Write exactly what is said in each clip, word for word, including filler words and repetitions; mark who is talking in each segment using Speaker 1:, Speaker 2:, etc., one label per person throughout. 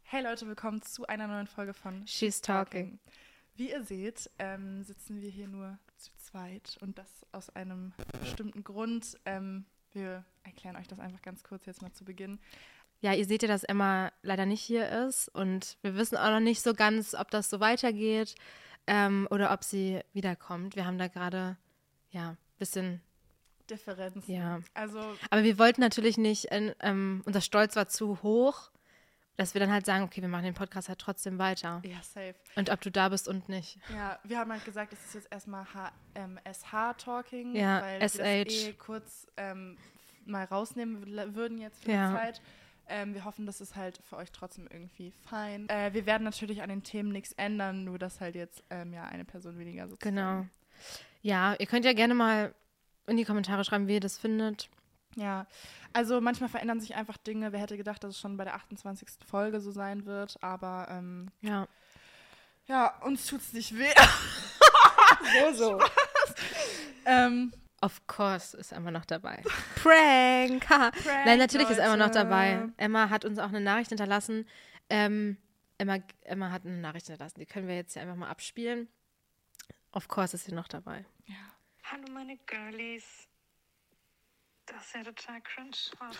Speaker 1: Hey Leute, willkommen zu einer neuen Folge von
Speaker 2: She's Talking.
Speaker 1: Wie ihr seht, ähm, sitzen wir hier nur zu zweit und das aus einem bestimmten Grund. Ähm, wir erklären euch das einfach ganz kurz jetzt mal zu Beginn.
Speaker 2: Ja, ihr seht ja, dass Emma leider nicht hier ist und wir wissen auch noch nicht so ganz, ob das so weitergeht ähm, oder ob sie wiederkommt. Wir haben da gerade, ja, ein bisschen
Speaker 1: Differenzen.
Speaker 2: Ja.
Speaker 1: Also,
Speaker 2: aber wir wollten natürlich nicht, äh, ähm, unser Stolz war zu hoch, dass wir dann halt sagen, okay, wir machen den Podcast halt trotzdem weiter.
Speaker 1: ja, safe.
Speaker 2: Und ob du da bist und nicht.
Speaker 1: Ja, wir haben halt gesagt, es ist jetzt erstmal H- ähm, S H-Talking,
Speaker 2: Ja,
Speaker 1: weil
Speaker 2: S H.
Speaker 1: wir das eh kurz ähm, mal rausnehmen w- würden jetzt für
Speaker 2: Ja.
Speaker 1: die Zeit. Ähm, wir hoffen, das ist halt für euch trotzdem irgendwie fein. Äh, wir werden natürlich an den Themen nichts ändern, nur dass halt jetzt ähm, ja eine Person weniger sozusagen.
Speaker 2: Genau. Ja, ihr könnt ja gerne mal in die Kommentare schreiben, wie ihr das findet.
Speaker 1: Ja, also manchmal verändern sich einfach Dinge. Wer hätte gedacht, dass es schon bei der achtundzwanzigsten Folge so sein wird, aber ähm,
Speaker 2: Ja.
Speaker 1: ja, uns tut's nicht weh.
Speaker 2: So, so.
Speaker 1: ähm,
Speaker 2: Of course ist Emma noch dabei. Prank! haha.
Speaker 1: Prank,
Speaker 2: Nein, natürlich ist Emma noch
Speaker 1: Leute.
Speaker 2: dabei. Emma hat uns auch eine Nachricht hinterlassen. Ähm, Emma, Emma hat eine Nachricht hinterlassen. Die können wir jetzt hier einfach mal abspielen. Of course ist sie noch dabei.
Speaker 1: ja.
Speaker 3: Hallo meine Girlies. Das ist ja total cringe, warte.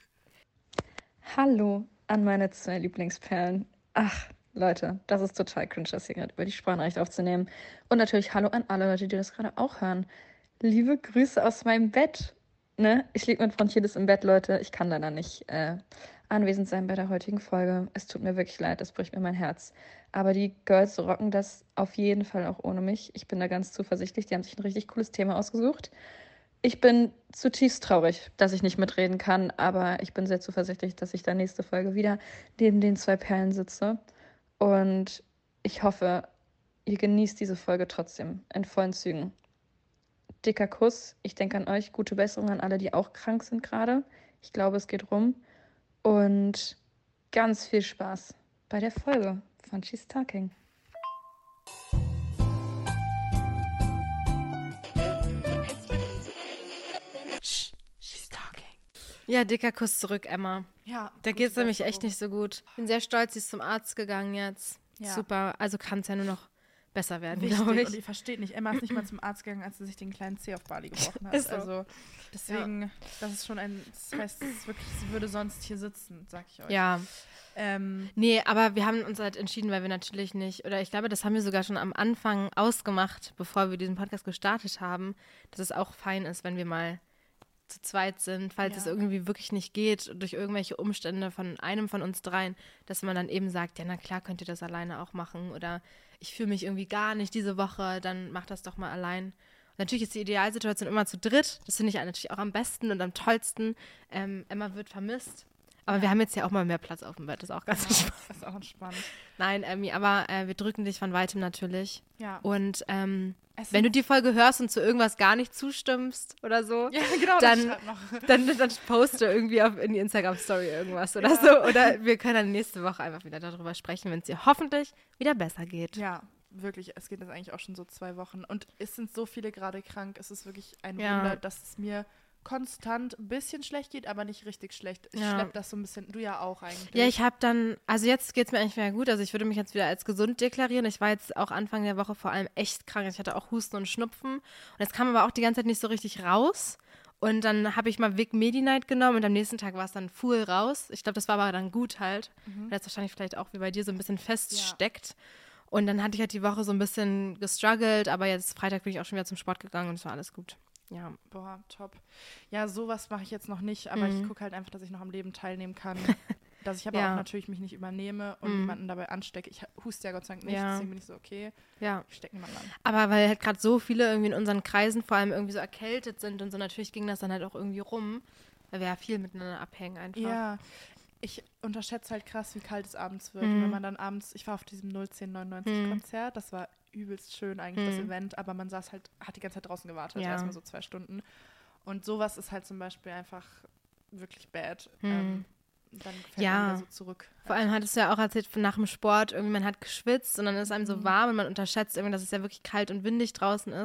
Speaker 4: Hallo an meine zwei Lieblingsperlen. Ach, Leute, das ist total cringe, das hier gerade über die Sprachnachricht aufzunehmen. Und natürlich hallo an alle Leute, die das gerade auch hören. Liebe Grüße aus meinem Bett. Ne? Ich liege mit Bronchitis im Bett, Leute. Ich kann leider nicht äh, anwesend sein bei der heutigen Folge. Es tut mir wirklich leid, das bricht mir mein Herz. Aber die Girls rocken das auf jeden Fall auch ohne mich. Ich bin da ganz zuversichtlich. Die haben sich ein richtig cooles Thema ausgesucht. Ich bin zutiefst traurig, dass ich nicht mitreden kann, aber ich bin sehr zuversichtlich, dass ich da nächste Folge wieder neben den zwei Perlen sitze. Und ich hoffe, ihr genießt diese Folge trotzdem in vollen Zügen. Dicker Kuss. Ich denke an euch. Gute Besserung an alle, die auch krank sind gerade. Ich glaube, es geht rum. Und ganz viel Spaß bei der Folge von She's Talking.
Speaker 1: She's talking.
Speaker 2: Ja, dicker Kuss zurück, Emma.
Speaker 1: Ja.
Speaker 2: Da
Speaker 1: gute
Speaker 2: geht es nämlich
Speaker 1: Besserung.
Speaker 2: echt nicht so gut. Ich bin sehr stolz, sie ist zum Arzt gegangen jetzt.
Speaker 1: Ja.
Speaker 2: Super. Also kann es ja nur noch besser werden,
Speaker 1: Wichtig.
Speaker 2: glaube
Speaker 1: Und
Speaker 2: ich.
Speaker 1: ihr versteht nicht, Emma ist nicht mal zum Arzt gegangen, als sie sich den kleinen Zeh auf Bali gebrochen hat.
Speaker 2: Ist so.
Speaker 1: Also deswegen, das ist schon ein, das heißt, es ist wirklich, sie würde sonst hier sitzen, sag ich euch.
Speaker 2: Ja.
Speaker 1: Ähm,
Speaker 2: Nee, aber wir haben uns halt entschieden, weil wir natürlich nicht, oder ich glaube, das haben wir sogar schon am Anfang ausgemacht, bevor wir diesen Podcast gestartet haben, dass es auch fein ist, wenn wir mal zu zweit sind, falls
Speaker 1: Ja.
Speaker 2: es irgendwie wirklich nicht geht, durch irgendwelche Umstände von einem von uns dreien, dass man dann eben sagt, ja, na klar, könnt ihr das alleine auch machen oder ich fühle mich irgendwie gar nicht diese Woche, dann macht das doch mal allein. Und natürlich ist die Idealsituation immer zu dritt, das finde ich natürlich auch am besten und am tollsten. Ähm, Emma wird vermisst. Aber wir haben jetzt ja auch mal mehr Platz auf dem Bett, das ist auch ganz
Speaker 1: ja,
Speaker 2: entspannt.
Speaker 1: das ist auch entspannt.
Speaker 2: Nein, Emmy, aber äh, wir drücken dich von weitem natürlich.
Speaker 1: Ja.
Speaker 2: Und ähm,
Speaker 1: Es
Speaker 2: wenn du
Speaker 1: sind-
Speaker 2: die Folge hörst und zu irgendwas gar nicht zustimmst oder so,
Speaker 1: Ja, genau,
Speaker 2: dann,
Speaker 1: das schreibt noch.
Speaker 2: dann, dann poste irgendwie auf, in die Instagram-Story irgendwas oder
Speaker 1: Ja.
Speaker 2: so. Oder wir können dann nächste Woche einfach wieder darüber sprechen, wenn es dir hoffentlich wieder besser geht.
Speaker 1: Ja, wirklich, es geht jetzt eigentlich auch schon so zwei Wochen. Und es sind so viele gerade krank. Es ist wirklich ein
Speaker 2: Ja.
Speaker 1: Wunder, dass es mir konstant ein bisschen schlecht geht, aber nicht richtig schlecht. Ich
Speaker 2: Ja.
Speaker 1: schleppe das so ein bisschen, du ja auch eigentlich.
Speaker 2: Ja, ich habe dann, also jetzt geht es mir eigentlich wieder gut. Also ich würde mich jetzt wieder als gesund deklarieren. Ich war jetzt auch Anfang der Woche vor allem echt krank. Ich hatte auch Husten und Schnupfen. Und es kam aber auch die ganze Zeit nicht so richtig raus. Und dann habe ich mal Vic Medi-Night genommen und am nächsten Tag war es dann full raus. Ich glaube, das war aber dann gut halt,
Speaker 1: Mhm.
Speaker 2: weil es wahrscheinlich vielleicht auch wie bei dir so ein bisschen feststeckt. Und dann hatte ich halt die Woche so ein bisschen gestruggelt, aber jetzt Freitag bin ich auch schon wieder zum Sport gegangen und es war alles gut. Ja.
Speaker 1: Boah, top. Ja, sowas mache ich jetzt noch nicht, aber
Speaker 2: Mhm.
Speaker 1: ich gucke halt einfach, dass ich noch am Leben teilnehmen kann. Dass ich aber
Speaker 2: Ja.
Speaker 1: auch natürlich mich nicht übernehme und
Speaker 2: Mhm.
Speaker 1: niemanden dabei anstecke. Ich huste ja Gott sei Dank nicht,
Speaker 2: Ja.
Speaker 1: deswegen bin ich so, okay,
Speaker 2: Ja.
Speaker 1: ich stecke niemanden an.
Speaker 2: Aber weil halt gerade so viele irgendwie in unseren Kreisen vor allem irgendwie so erkältet sind und so, natürlich ging das dann halt auch irgendwie rum, weil wir ja viel miteinander abhängen einfach.
Speaker 1: Ja, ich unterschätze halt krass, wie kalt es abends wird.
Speaker 2: Mhm.
Speaker 1: Wenn man dann abends, ich war auf diesem null zehn neunundneunzig
Speaker 2: Mhm.
Speaker 1: Konzert, das war übelst schön eigentlich, das
Speaker 2: Mhm.
Speaker 1: Event, aber man saß halt, hat die ganze Zeit draußen gewartet,
Speaker 2: Ja.
Speaker 1: erstmal so zwei Stunden. Und sowas ist halt zum Beispiel einfach wirklich bad.
Speaker 2: Mhm.
Speaker 1: Ähm, dann fällt
Speaker 2: Ja.
Speaker 1: man wieder so zurück.
Speaker 2: Vor allem hattest du ja auch erzählt, nach dem Sport, irgendwie man hat geschwitzt und dann ist einem so
Speaker 1: Mhm.
Speaker 2: warm und man unterschätzt irgendwie, dass es ja wirklich kalt und windig draußen ist.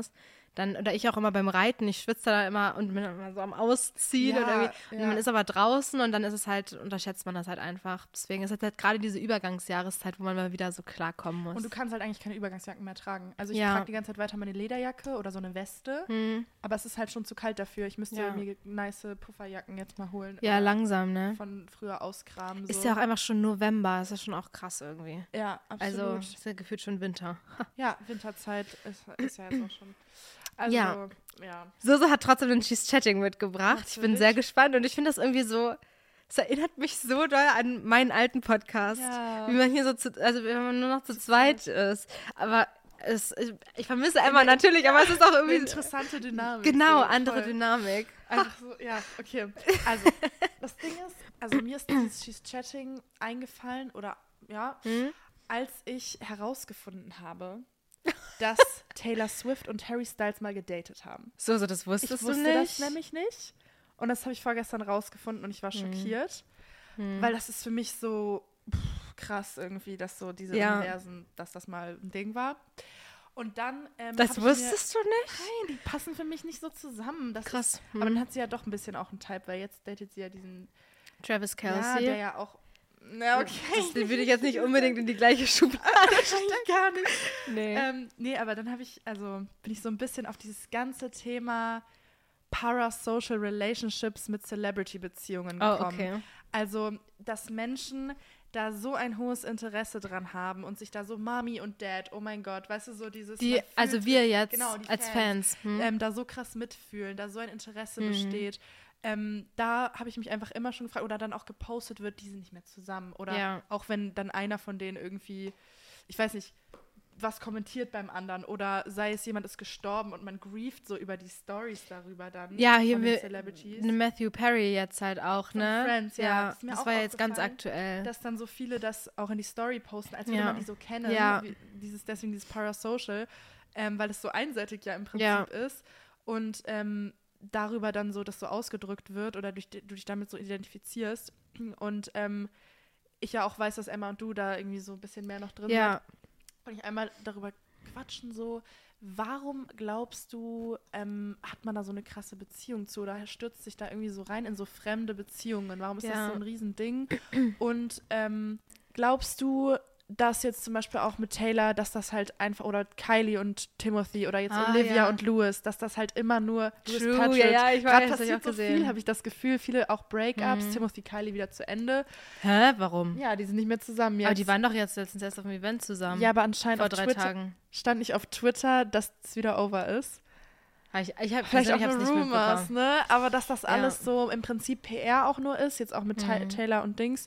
Speaker 2: Dann, oder ich auch immer beim Reiten, ich schwitze da immer und bin immer so am Ausziehen
Speaker 1: Ja,
Speaker 2: und irgendwie,
Speaker 1: ja.
Speaker 2: und man ist aber draußen und dann ist es halt, unterschätzt man das halt einfach. Deswegen ist es halt gerade diese Übergangsjahreszeit, wo man mal wieder so klarkommen muss.
Speaker 1: Und du kannst halt eigentlich keine Übergangsjacken mehr tragen. Also ich
Speaker 2: Ja.
Speaker 1: trage die ganze Zeit weiter meine Lederjacke oder so eine Weste,
Speaker 2: hm.
Speaker 1: aber es ist halt schon zu kalt dafür. Ich müsste
Speaker 2: Ja.
Speaker 1: mir nice Pufferjacken jetzt mal holen.
Speaker 2: Ja,
Speaker 1: oder
Speaker 2: langsam, ne?
Speaker 1: Von früher ausgraben. So.
Speaker 2: Ist ja auch einfach schon November, ist ja schon auch krass irgendwie.
Speaker 1: Ja,
Speaker 2: Also
Speaker 1: absolut.
Speaker 2: ist ja gefühlt schon Winter.
Speaker 1: Ja, Winterzeit ist, ist ja jetzt auch schon. Also,
Speaker 2: Ja.
Speaker 1: ja.
Speaker 2: Soso hat trotzdem den She's Chatting mitgebracht. Ich bin
Speaker 1: Natürlich.
Speaker 2: sehr gespannt und ich finde das irgendwie so, es erinnert mich so doll an meinen alten Podcast.
Speaker 1: Ja.
Speaker 2: Wie man hier so, zu, also wenn man nur noch zu zweit ist. Aber es, ich, ich vermisse Emma natürlich, aber es ist auch
Speaker 1: Eine
Speaker 2: irgendwie,
Speaker 1: interessante Dynamik.
Speaker 2: genau,
Speaker 1: so,
Speaker 2: andere
Speaker 1: voll.
Speaker 2: Dynamik.
Speaker 1: Einfach so, ja, okay. Also, das Ding ist, also mir ist dieses She's Chatting eingefallen oder, ja,
Speaker 2: Hm?
Speaker 1: als ich herausgefunden habe, dass Taylor Swift und Harry Styles mal gedatet haben.
Speaker 2: So, so, das
Speaker 1: Ich
Speaker 2: wusstest
Speaker 1: wusste
Speaker 2: du nicht?
Speaker 1: das nämlich nicht. Und das habe ich vorgestern rausgefunden und ich war schockiert,
Speaker 2: Hm.
Speaker 1: weil das ist für mich so pff, krass irgendwie, dass so diese
Speaker 2: Ja.
Speaker 1: Inversen, dass das mal ein Ding war. Und dann ähm,
Speaker 2: Das
Speaker 1: hab ich
Speaker 2: wusstest du nicht?
Speaker 1: Mir, nein, die passen für mich nicht so zusammen. Das
Speaker 2: Krass.
Speaker 1: Ist,
Speaker 2: Hm.
Speaker 1: aber dann hat sie ja doch ein bisschen auch einen Type, weil jetzt datet sie ja diesen,
Speaker 2: Travis
Speaker 1: ja,
Speaker 2: Kelce.
Speaker 1: der ja auch, na okay.
Speaker 2: Das, den würde ich jetzt nicht unbedingt in die gleiche Schublade
Speaker 1: Wahrscheinlich gar nicht.
Speaker 2: Nee.
Speaker 1: Ähm, nee, aber dann habe ich, also bin ich so ein bisschen auf dieses ganze Thema Parasocial Relationships mit Celebrity-Beziehungen
Speaker 2: Oh,
Speaker 1: gekommen.
Speaker 2: okay.
Speaker 1: Also, dass Menschen da so ein hohes Interesse dran haben und sich da so Mami und Dad, oh mein Gott, weißt du, so dieses...
Speaker 2: Die,
Speaker 1: man fühlt
Speaker 2: also
Speaker 1: sich-
Speaker 2: wir jetzt
Speaker 1: genau, die
Speaker 2: als
Speaker 1: Fans,
Speaker 2: Fans. Hm?
Speaker 1: ähm, da so krass mitfühlen, da so ein Interesse
Speaker 2: Mhm.
Speaker 1: besteht. Ähm, da habe ich mich einfach immer schon gefragt, oder dann auch gepostet wird, die sind nicht mehr zusammen. Oder
Speaker 2: Ja.
Speaker 1: auch wenn dann einer von denen irgendwie, ich weiß nicht, was kommentiert beim anderen oder sei es jemand ist gestorben und man grieft so über die Stories darüber dann
Speaker 2: Ja, hier
Speaker 1: von den
Speaker 2: wir,
Speaker 1: Celebrities.
Speaker 2: ne Matthew Perry jetzt halt auch,
Speaker 1: Von
Speaker 2: ne?
Speaker 1: Friends, ja, das ist mir
Speaker 2: das
Speaker 1: auch
Speaker 2: war jetzt ganz
Speaker 1: aufgefallen,
Speaker 2: aktuell.
Speaker 1: Dass dann so viele das auch in die Story posten, als würde
Speaker 2: Ja.
Speaker 1: man die so kennen.
Speaker 2: Ja.
Speaker 1: Wie, dieses, deswegen dieses Parasocial, ähm, weil es so einseitig ja im Prinzip
Speaker 2: Ja.
Speaker 1: ist. Und ähm, darüber dann so, dass so ausgedrückt wird oder durch, du dich damit so identifizierst. Und ähm, ich ja auch weiß, dass Emma und du da irgendwie so ein bisschen mehr noch drin
Speaker 2: Ja.
Speaker 1: seid. Und ich einmal darüber quatschen so, warum glaubst du, ähm, hat man da so eine krasse Beziehung zu oder stürzt sich da irgendwie so rein in so fremde Beziehungen? Warum ist
Speaker 2: Ja.
Speaker 1: das so ein Riesending? Und ähm, glaubst du, dass jetzt zum Beispiel auch mit Taylor, dass das halt einfach, oder Kylie und Timothy oder jetzt
Speaker 2: Ah,
Speaker 1: Olivia
Speaker 2: ja.
Speaker 1: und Louis, dass das halt immer nur Louis
Speaker 2: True,
Speaker 1: Patrick,
Speaker 2: ja, ja, ich
Speaker 1: gerade
Speaker 2: weiß, hab ich
Speaker 1: passiert
Speaker 2: auch
Speaker 1: so
Speaker 2: gesehen.
Speaker 1: viel, habe ich das Gefühl, viele auch Breakups,
Speaker 2: Mhm.
Speaker 1: Timothy, Kylie wieder zu Ende.
Speaker 2: Hä, warum?
Speaker 1: Ja, die sind nicht mehr zusammen jetzt.
Speaker 2: Aber die waren doch jetzt letztens erst auf dem Event zusammen.
Speaker 1: ja, aber anscheinend
Speaker 2: vor
Speaker 1: auf
Speaker 2: drei
Speaker 1: Twitter,
Speaker 2: Tagen.
Speaker 1: stand nicht auf Twitter, dass es wieder over ist.
Speaker 2: Hab ich ich habe
Speaker 1: Vielleicht auch
Speaker 2: ich hab's
Speaker 1: nur
Speaker 2: nicht
Speaker 1: Rumors,
Speaker 2: mitbekommen.
Speaker 1: ne? Aber dass das
Speaker 2: Ja.
Speaker 1: alles so im Prinzip P R auch nur ist, jetzt auch mit Ta-
Speaker 2: Mhm.
Speaker 1: Taylor und Dings.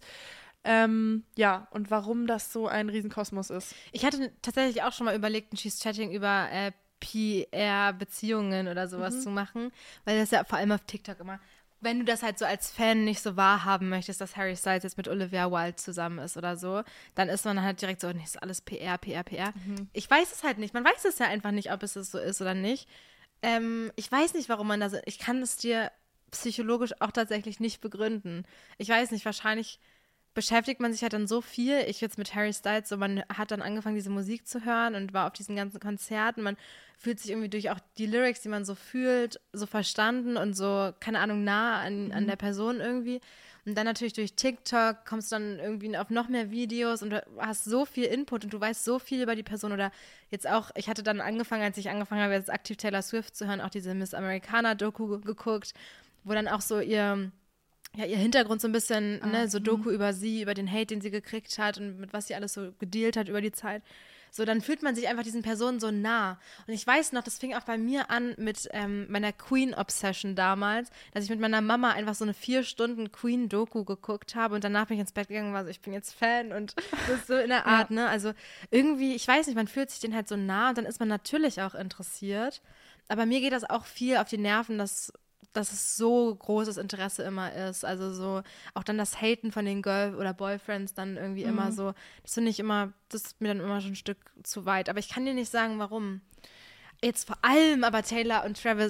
Speaker 1: Ähm, ja, und warum das so ein Riesenkosmos ist.
Speaker 2: Ich hatte tatsächlich auch schon mal überlegt, ein She's Chatting über äh, P R-Beziehungen oder sowas
Speaker 1: Mhm.
Speaker 2: zu machen, weil das ja vor allem auf TikTok immer, wenn du das halt so als Fan nicht so wahrhaben möchtest, dass Harry Styles jetzt mit Olivia Wilde zusammen ist oder so, dann ist man halt direkt so, nee, ist alles P R, P R, P R.
Speaker 1: Mhm.
Speaker 2: Ich weiß es halt nicht. Man weiß es ja einfach nicht, ob es so ist oder nicht. Ähm, ich weiß nicht, warum man da so, ich kann es dir psychologisch auch tatsächlich nicht begründen. Ich weiß nicht, wahrscheinlich beschäftigt man sich halt dann so viel. Ich jetzt mit Harry Styles, so man hat dann angefangen, diese Musik zu hören und war auf diesen ganzen Konzerten. Man fühlt sich irgendwie durch auch die Lyrics, die man so fühlt, so verstanden und so, keine Ahnung, nah an, an der Person irgendwie. Und dann natürlich durch TikTok kommst du dann irgendwie auf noch mehr Videos und du hast so viel Input und du weißt so viel über die Person. Oder jetzt auch, ich hatte dann angefangen, als ich angefangen habe, jetzt aktiv Taylor Swift zu hören, auch diese Miss Americana-Doku geguckt, wo dann auch so ihr ja, ihr Hintergrund so ein bisschen,
Speaker 1: Ah,
Speaker 2: ne, so
Speaker 1: mhm.
Speaker 2: Doku über sie, über den Hate, den sie gekriegt hat und mit was sie alles so gedealt hat über die Zeit. So, dann fühlt man sich einfach diesen Personen so nah. Und ich weiß noch, das fing auch bei mir an mit ähm, meiner Queen-Obsession damals, dass ich mit meiner Mama einfach so eine vier Stunden Queen-Doku geguckt habe und danach bin ich ins Bett gegangen und war so, ich bin jetzt Fan und das ist so in der Art, ne? Also irgendwie, ich weiß nicht, man fühlt sich den halt so nah und dann ist man natürlich auch interessiert. Aber mir geht das auch viel auf die Nerven, dass dass es so großes Interesse immer ist. Also so, auch dann das Haten von den Girl- oder Boyfriends dann irgendwie
Speaker 1: Mhm.
Speaker 2: immer so, das finde ich immer, das ist mir dann immer schon ein Stück zu weit. Aber ich kann dir nicht sagen, warum. Jetzt vor allem aber Taylor und Travis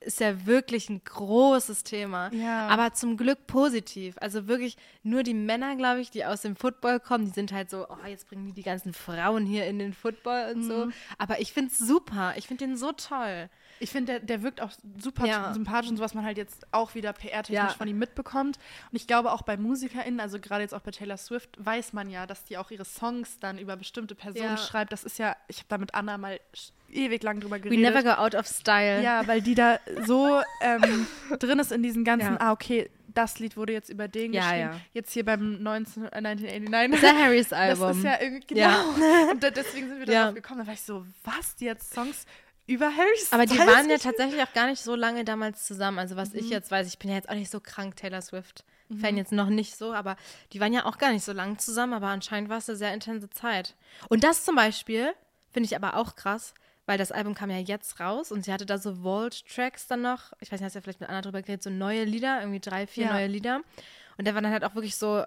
Speaker 2: ist ja wirklich ein großes Thema.
Speaker 1: Ja.
Speaker 2: Aber zum Glück positiv. Also wirklich nur die Männer, glaube ich, die aus dem Football kommen, die sind halt so, oh, jetzt bringen die die ganzen Frauen hier in den Football und so. Aber ich finde es super. Ich finde den so toll.
Speaker 1: Ich finde, der, der wirkt auch super
Speaker 2: Ja.
Speaker 1: sympathisch und so, was man halt jetzt auch wieder P R-technisch
Speaker 2: Ja.
Speaker 1: von ihm mitbekommt. Und ich glaube auch bei MusikerInnen, also gerade jetzt auch bei Taylor Swift, weiß man ja, dass die auch ihre Songs dann über bestimmte Personen
Speaker 2: Ja.
Speaker 1: schreibt. Das ist ja, ich habe da mit Anna mal sch- ewig lang drüber
Speaker 2: We
Speaker 1: geredet.
Speaker 2: never go out of style.
Speaker 1: Ja, weil die da so ähm, drin ist in diesen ganzen,
Speaker 2: Ja.
Speaker 1: ah, okay, das Lied wurde jetzt über den
Speaker 2: Ja,
Speaker 1: geschrieben.
Speaker 2: ja.
Speaker 1: Jetzt hier beim neunzehn, äh,
Speaker 2: Das
Speaker 1: neunzehnhundert
Speaker 2: ist ja Harrys
Speaker 1: Das
Speaker 2: Album.
Speaker 1: ist ja irgendwie, genau.
Speaker 2: Ja.
Speaker 1: Und da, deswegen sind wir
Speaker 2: Ja.
Speaker 1: darauf gekommen. Da war ich so, was, die jetzt Songs über Harrys
Speaker 2: Aber die
Speaker 1: Styles
Speaker 2: waren ja
Speaker 1: geschrieben?
Speaker 2: tatsächlich auch gar nicht so lange damals zusammen. Also was ich jetzt weiß, ich bin ja jetzt auch nicht so krank Taylor Swift-Fan, jetzt noch nicht so, aber die waren ja auch gar nicht so lange zusammen, aber anscheinend war es eine sehr intense Zeit. Und das zum Beispiel finde ich aber auch krass, weil das Album kam ja jetzt raus und sie hatte da so Vault-Tracks dann noch, ich weiß nicht, hast du ja vielleicht mit Anna drüber geredet, so neue Lieder, irgendwie drei, vier
Speaker 1: Ja.
Speaker 2: neue Lieder. Und da waren dann halt auch wirklich so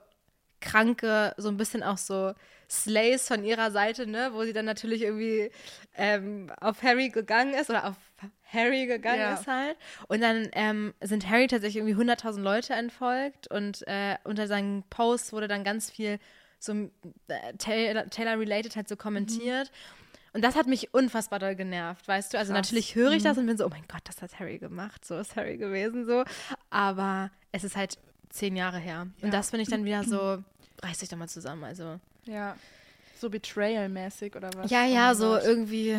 Speaker 2: kranke, so ein bisschen auch so Slays von ihrer Seite, ne, wo sie dann natürlich irgendwie ähm, auf Harry gegangen ist oder auf Harry gegangen
Speaker 1: Ja.
Speaker 2: ist halt. Und dann ähm, sind Harry tatsächlich irgendwie hunderttausend Leute entfolgt und äh, unter seinen Posts wurde dann ganz viel so äh, Taylor, Taylor-related halt so kommentiert. Und das hat mich unfassbar doll genervt, weißt du? Also
Speaker 1: Krass.
Speaker 2: natürlich höre ich das und bin so, oh mein Gott, das hat Harry gemacht, so ist Harry gewesen, so. Aber es ist halt zehn Jahre her.
Speaker 1: Ja.
Speaker 2: Und das finde ich dann wieder so, reiß dich doch mal zusammen, also.
Speaker 1: Ja, so Betrayal-mäßig oder was?
Speaker 2: Ja,
Speaker 1: Oh
Speaker 2: ja,
Speaker 1: mein
Speaker 2: so
Speaker 1: Gott.
Speaker 2: irgendwie,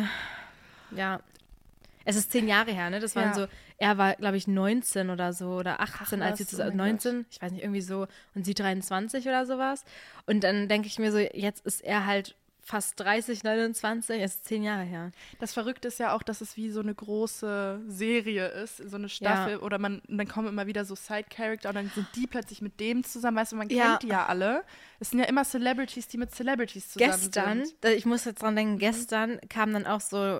Speaker 2: ja. Es ist zehn Jahre her, ne? Das waren
Speaker 1: Ja.
Speaker 2: so, er war, glaube ich, neunzehn oder so oder achtzehn,
Speaker 1: Ach,
Speaker 2: als sie
Speaker 1: was?
Speaker 2: zusammen,
Speaker 1: Oh mein
Speaker 2: neunzehn, ich weiß nicht, irgendwie so, und sie dreiundzwanzig oder sowas. Und dann denke ich mir so, jetzt ist er halt fast dreißig, neunundzwanzig, es ist zehn Jahre her.
Speaker 1: Das Verrückte ist ja auch, dass es wie so eine große Serie ist, so eine Staffel.
Speaker 2: Ja.
Speaker 1: Oder man, dann kommen immer wieder so Side-Character und dann sind die plötzlich mit dem zusammen. Weißt du, man
Speaker 2: Ja.
Speaker 1: kennt die ja alle. Es sind ja immer Celebrities, die mit Celebrities zusammen
Speaker 2: Gestern,
Speaker 1: sind.
Speaker 2: da- ich muss jetzt dran denken, gestern kam dann auch so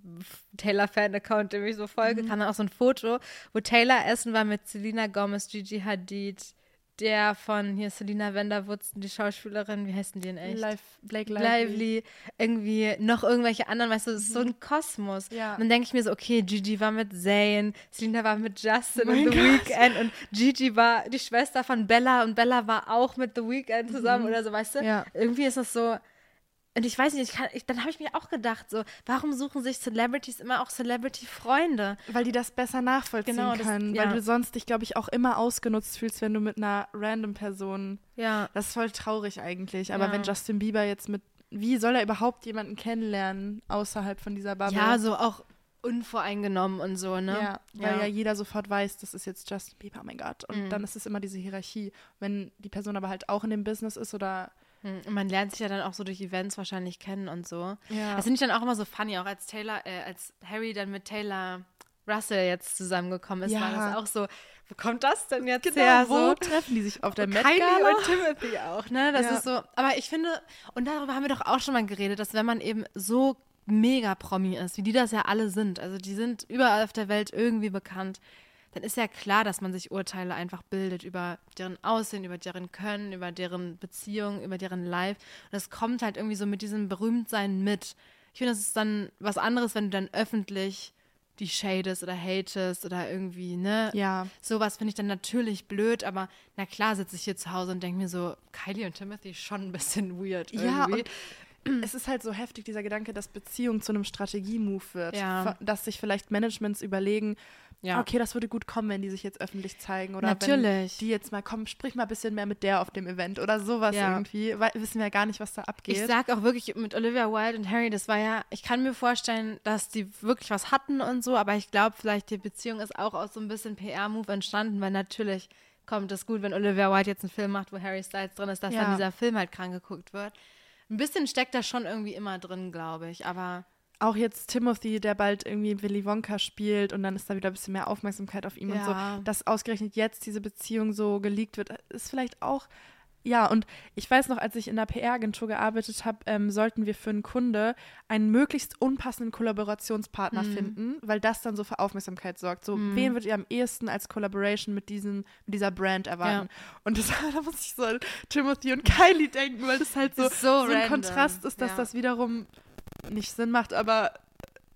Speaker 2: Taylor-Fan-Account, dem ich so folge, kam dann auch so ein Foto, wo Taylor essen war mit Selena Gomez, Gigi Hadid, der von hier Selena Vanderwoodsen, die Schauspielerin, wie heißen die denn echt?
Speaker 1: Live, Blake Lively.
Speaker 2: Lively, irgendwie noch irgendwelche anderen, weißt du, das ist so ein Kosmos.
Speaker 1: Ja.
Speaker 2: Und dann denke ich mir so, okay, Gigi war mit Zayn, Selena war mit Justin
Speaker 1: Mein
Speaker 2: und The
Speaker 1: Gott.
Speaker 2: Weeknd und Gigi war die Schwester von Bella und Bella war auch mit The Weeknd zusammen oder so, weißt du?
Speaker 1: Ja.
Speaker 2: Irgendwie ist das so, und ich weiß nicht, ich kann, ich, dann habe ich mir auch gedacht, so, warum suchen sich Celebrities immer auch Celebrity-Freunde?
Speaker 1: Weil die das besser nachvollziehen
Speaker 2: Genau, das-
Speaker 1: können.
Speaker 2: ja.
Speaker 1: Weil du sonst dich, glaube ich, auch immer ausgenutzt fühlst, wenn du mit einer random Person.
Speaker 2: Ja.
Speaker 1: Das ist voll traurig eigentlich. Aber
Speaker 2: Ja.
Speaker 1: wenn Justin Bieber jetzt mit. Wie soll er überhaupt jemanden kennenlernen außerhalb von dieser Bubble?
Speaker 2: Ja, so auch unvoreingenommen und so, ne?
Speaker 1: Ja, weil ja.
Speaker 2: Ja.
Speaker 1: jeder sofort weiß, das ist jetzt Justin Bieber, oh mein Gott. Und
Speaker 2: Mhm.
Speaker 1: dann ist es immer diese Hierarchie. Wenn die Person aber halt auch in dem Business ist oder.
Speaker 2: Hm, und man lernt sich ja dann auch so durch Events wahrscheinlich kennen und so.
Speaker 1: Ja.
Speaker 2: Das finde ich dann auch immer so funny, auch als Taylor, äh, als Harry dann mit Taylor Russell jetzt zusammengekommen ist,
Speaker 1: Ja.
Speaker 2: war das auch so, wo kommt das denn jetzt
Speaker 1: Genau,
Speaker 2: her?
Speaker 1: wo
Speaker 2: So?
Speaker 1: treffen die sich auf der Met
Speaker 2: Kylie
Speaker 1: Gala?
Speaker 2: und Timothy auch, ne? Das
Speaker 1: Ja.
Speaker 2: ist so, aber ich finde, und darüber haben wir doch auch schon mal geredet, dass wenn man eben so mega Promi ist, wie die das ja alle sind, also die sind überall auf der Welt irgendwie bekannt, dann ist ja klar, dass man sich Urteile einfach bildet über deren Aussehen, über deren Können, über deren Beziehung, über deren Life. Und das kommt halt irgendwie so mit diesem Berühmtsein mit. Ich finde, das ist dann was anderes, wenn du dann öffentlich die shadest oder hatest oder irgendwie, ne?
Speaker 1: Ja.
Speaker 2: Sowas finde ich dann natürlich blöd, aber na klar sitze ich hier zu Hause und denke mir so, Kylie und Timothy schon ein bisschen weird
Speaker 1: Ja,
Speaker 2: irgendwie.
Speaker 1: und es ist halt so heftig, dieser Gedanke, dass Beziehung zu einem Strategie-Move wird.
Speaker 2: Ja.
Speaker 1: Ver- Dass sich vielleicht Managements überlegen,
Speaker 2: Ja.
Speaker 1: okay, das würde gut kommen, wenn die sich jetzt öffentlich zeigen. Oder
Speaker 2: Natürlich.
Speaker 1: wenn die jetzt mal, komm, sprich mal ein bisschen mehr mit der auf dem Event oder sowas
Speaker 2: Ja.
Speaker 1: irgendwie. Weil, wissen wir ja gar nicht, was da abgeht.
Speaker 2: Ich sag auch wirklich mit Olivia Wilde und Harry, das war ja, ich kann mir vorstellen, dass die wirklich was hatten und so, aber ich glaube, vielleicht die Beziehung ist auch aus so ein bisschen P R-Move entstanden, weil natürlich kommt es gut, wenn Olivia Wilde jetzt einen Film macht, wo Harry Styles drin ist, dass
Speaker 1: Ja.
Speaker 2: dann dieser Film halt krank geguckt wird. Ein bisschen steckt da schon irgendwie immer drin, glaube ich, aber
Speaker 1: Auch jetzt Timothy, der bald irgendwie Willy Wonka spielt und dann ist da wieder ein bisschen mehr Aufmerksamkeit auf ihm und
Speaker 2: Ja.
Speaker 1: so. Dass ausgerechnet jetzt diese Beziehung so geleakt wird, ist vielleicht auch, ja, und ich weiß noch, als ich in der P R-Agentur gearbeitet habe, ähm, sollten wir für einen Kunde einen möglichst unpassenden Kollaborationspartner
Speaker 2: Mhm.
Speaker 1: finden, weil das dann so für Aufmerksamkeit sorgt. So,
Speaker 2: Mhm.
Speaker 1: wen würdet ihr am ehesten als Collaboration mit, diesen, mit dieser Brand erwarten? Und das, da muss ich so an Timothy und Kylie denken, weil das halt so,
Speaker 2: Ist so
Speaker 1: so ein
Speaker 2: random.
Speaker 1: Kontrast ist, dass
Speaker 2: Ja.
Speaker 1: das wiederum nicht Sinn macht, aber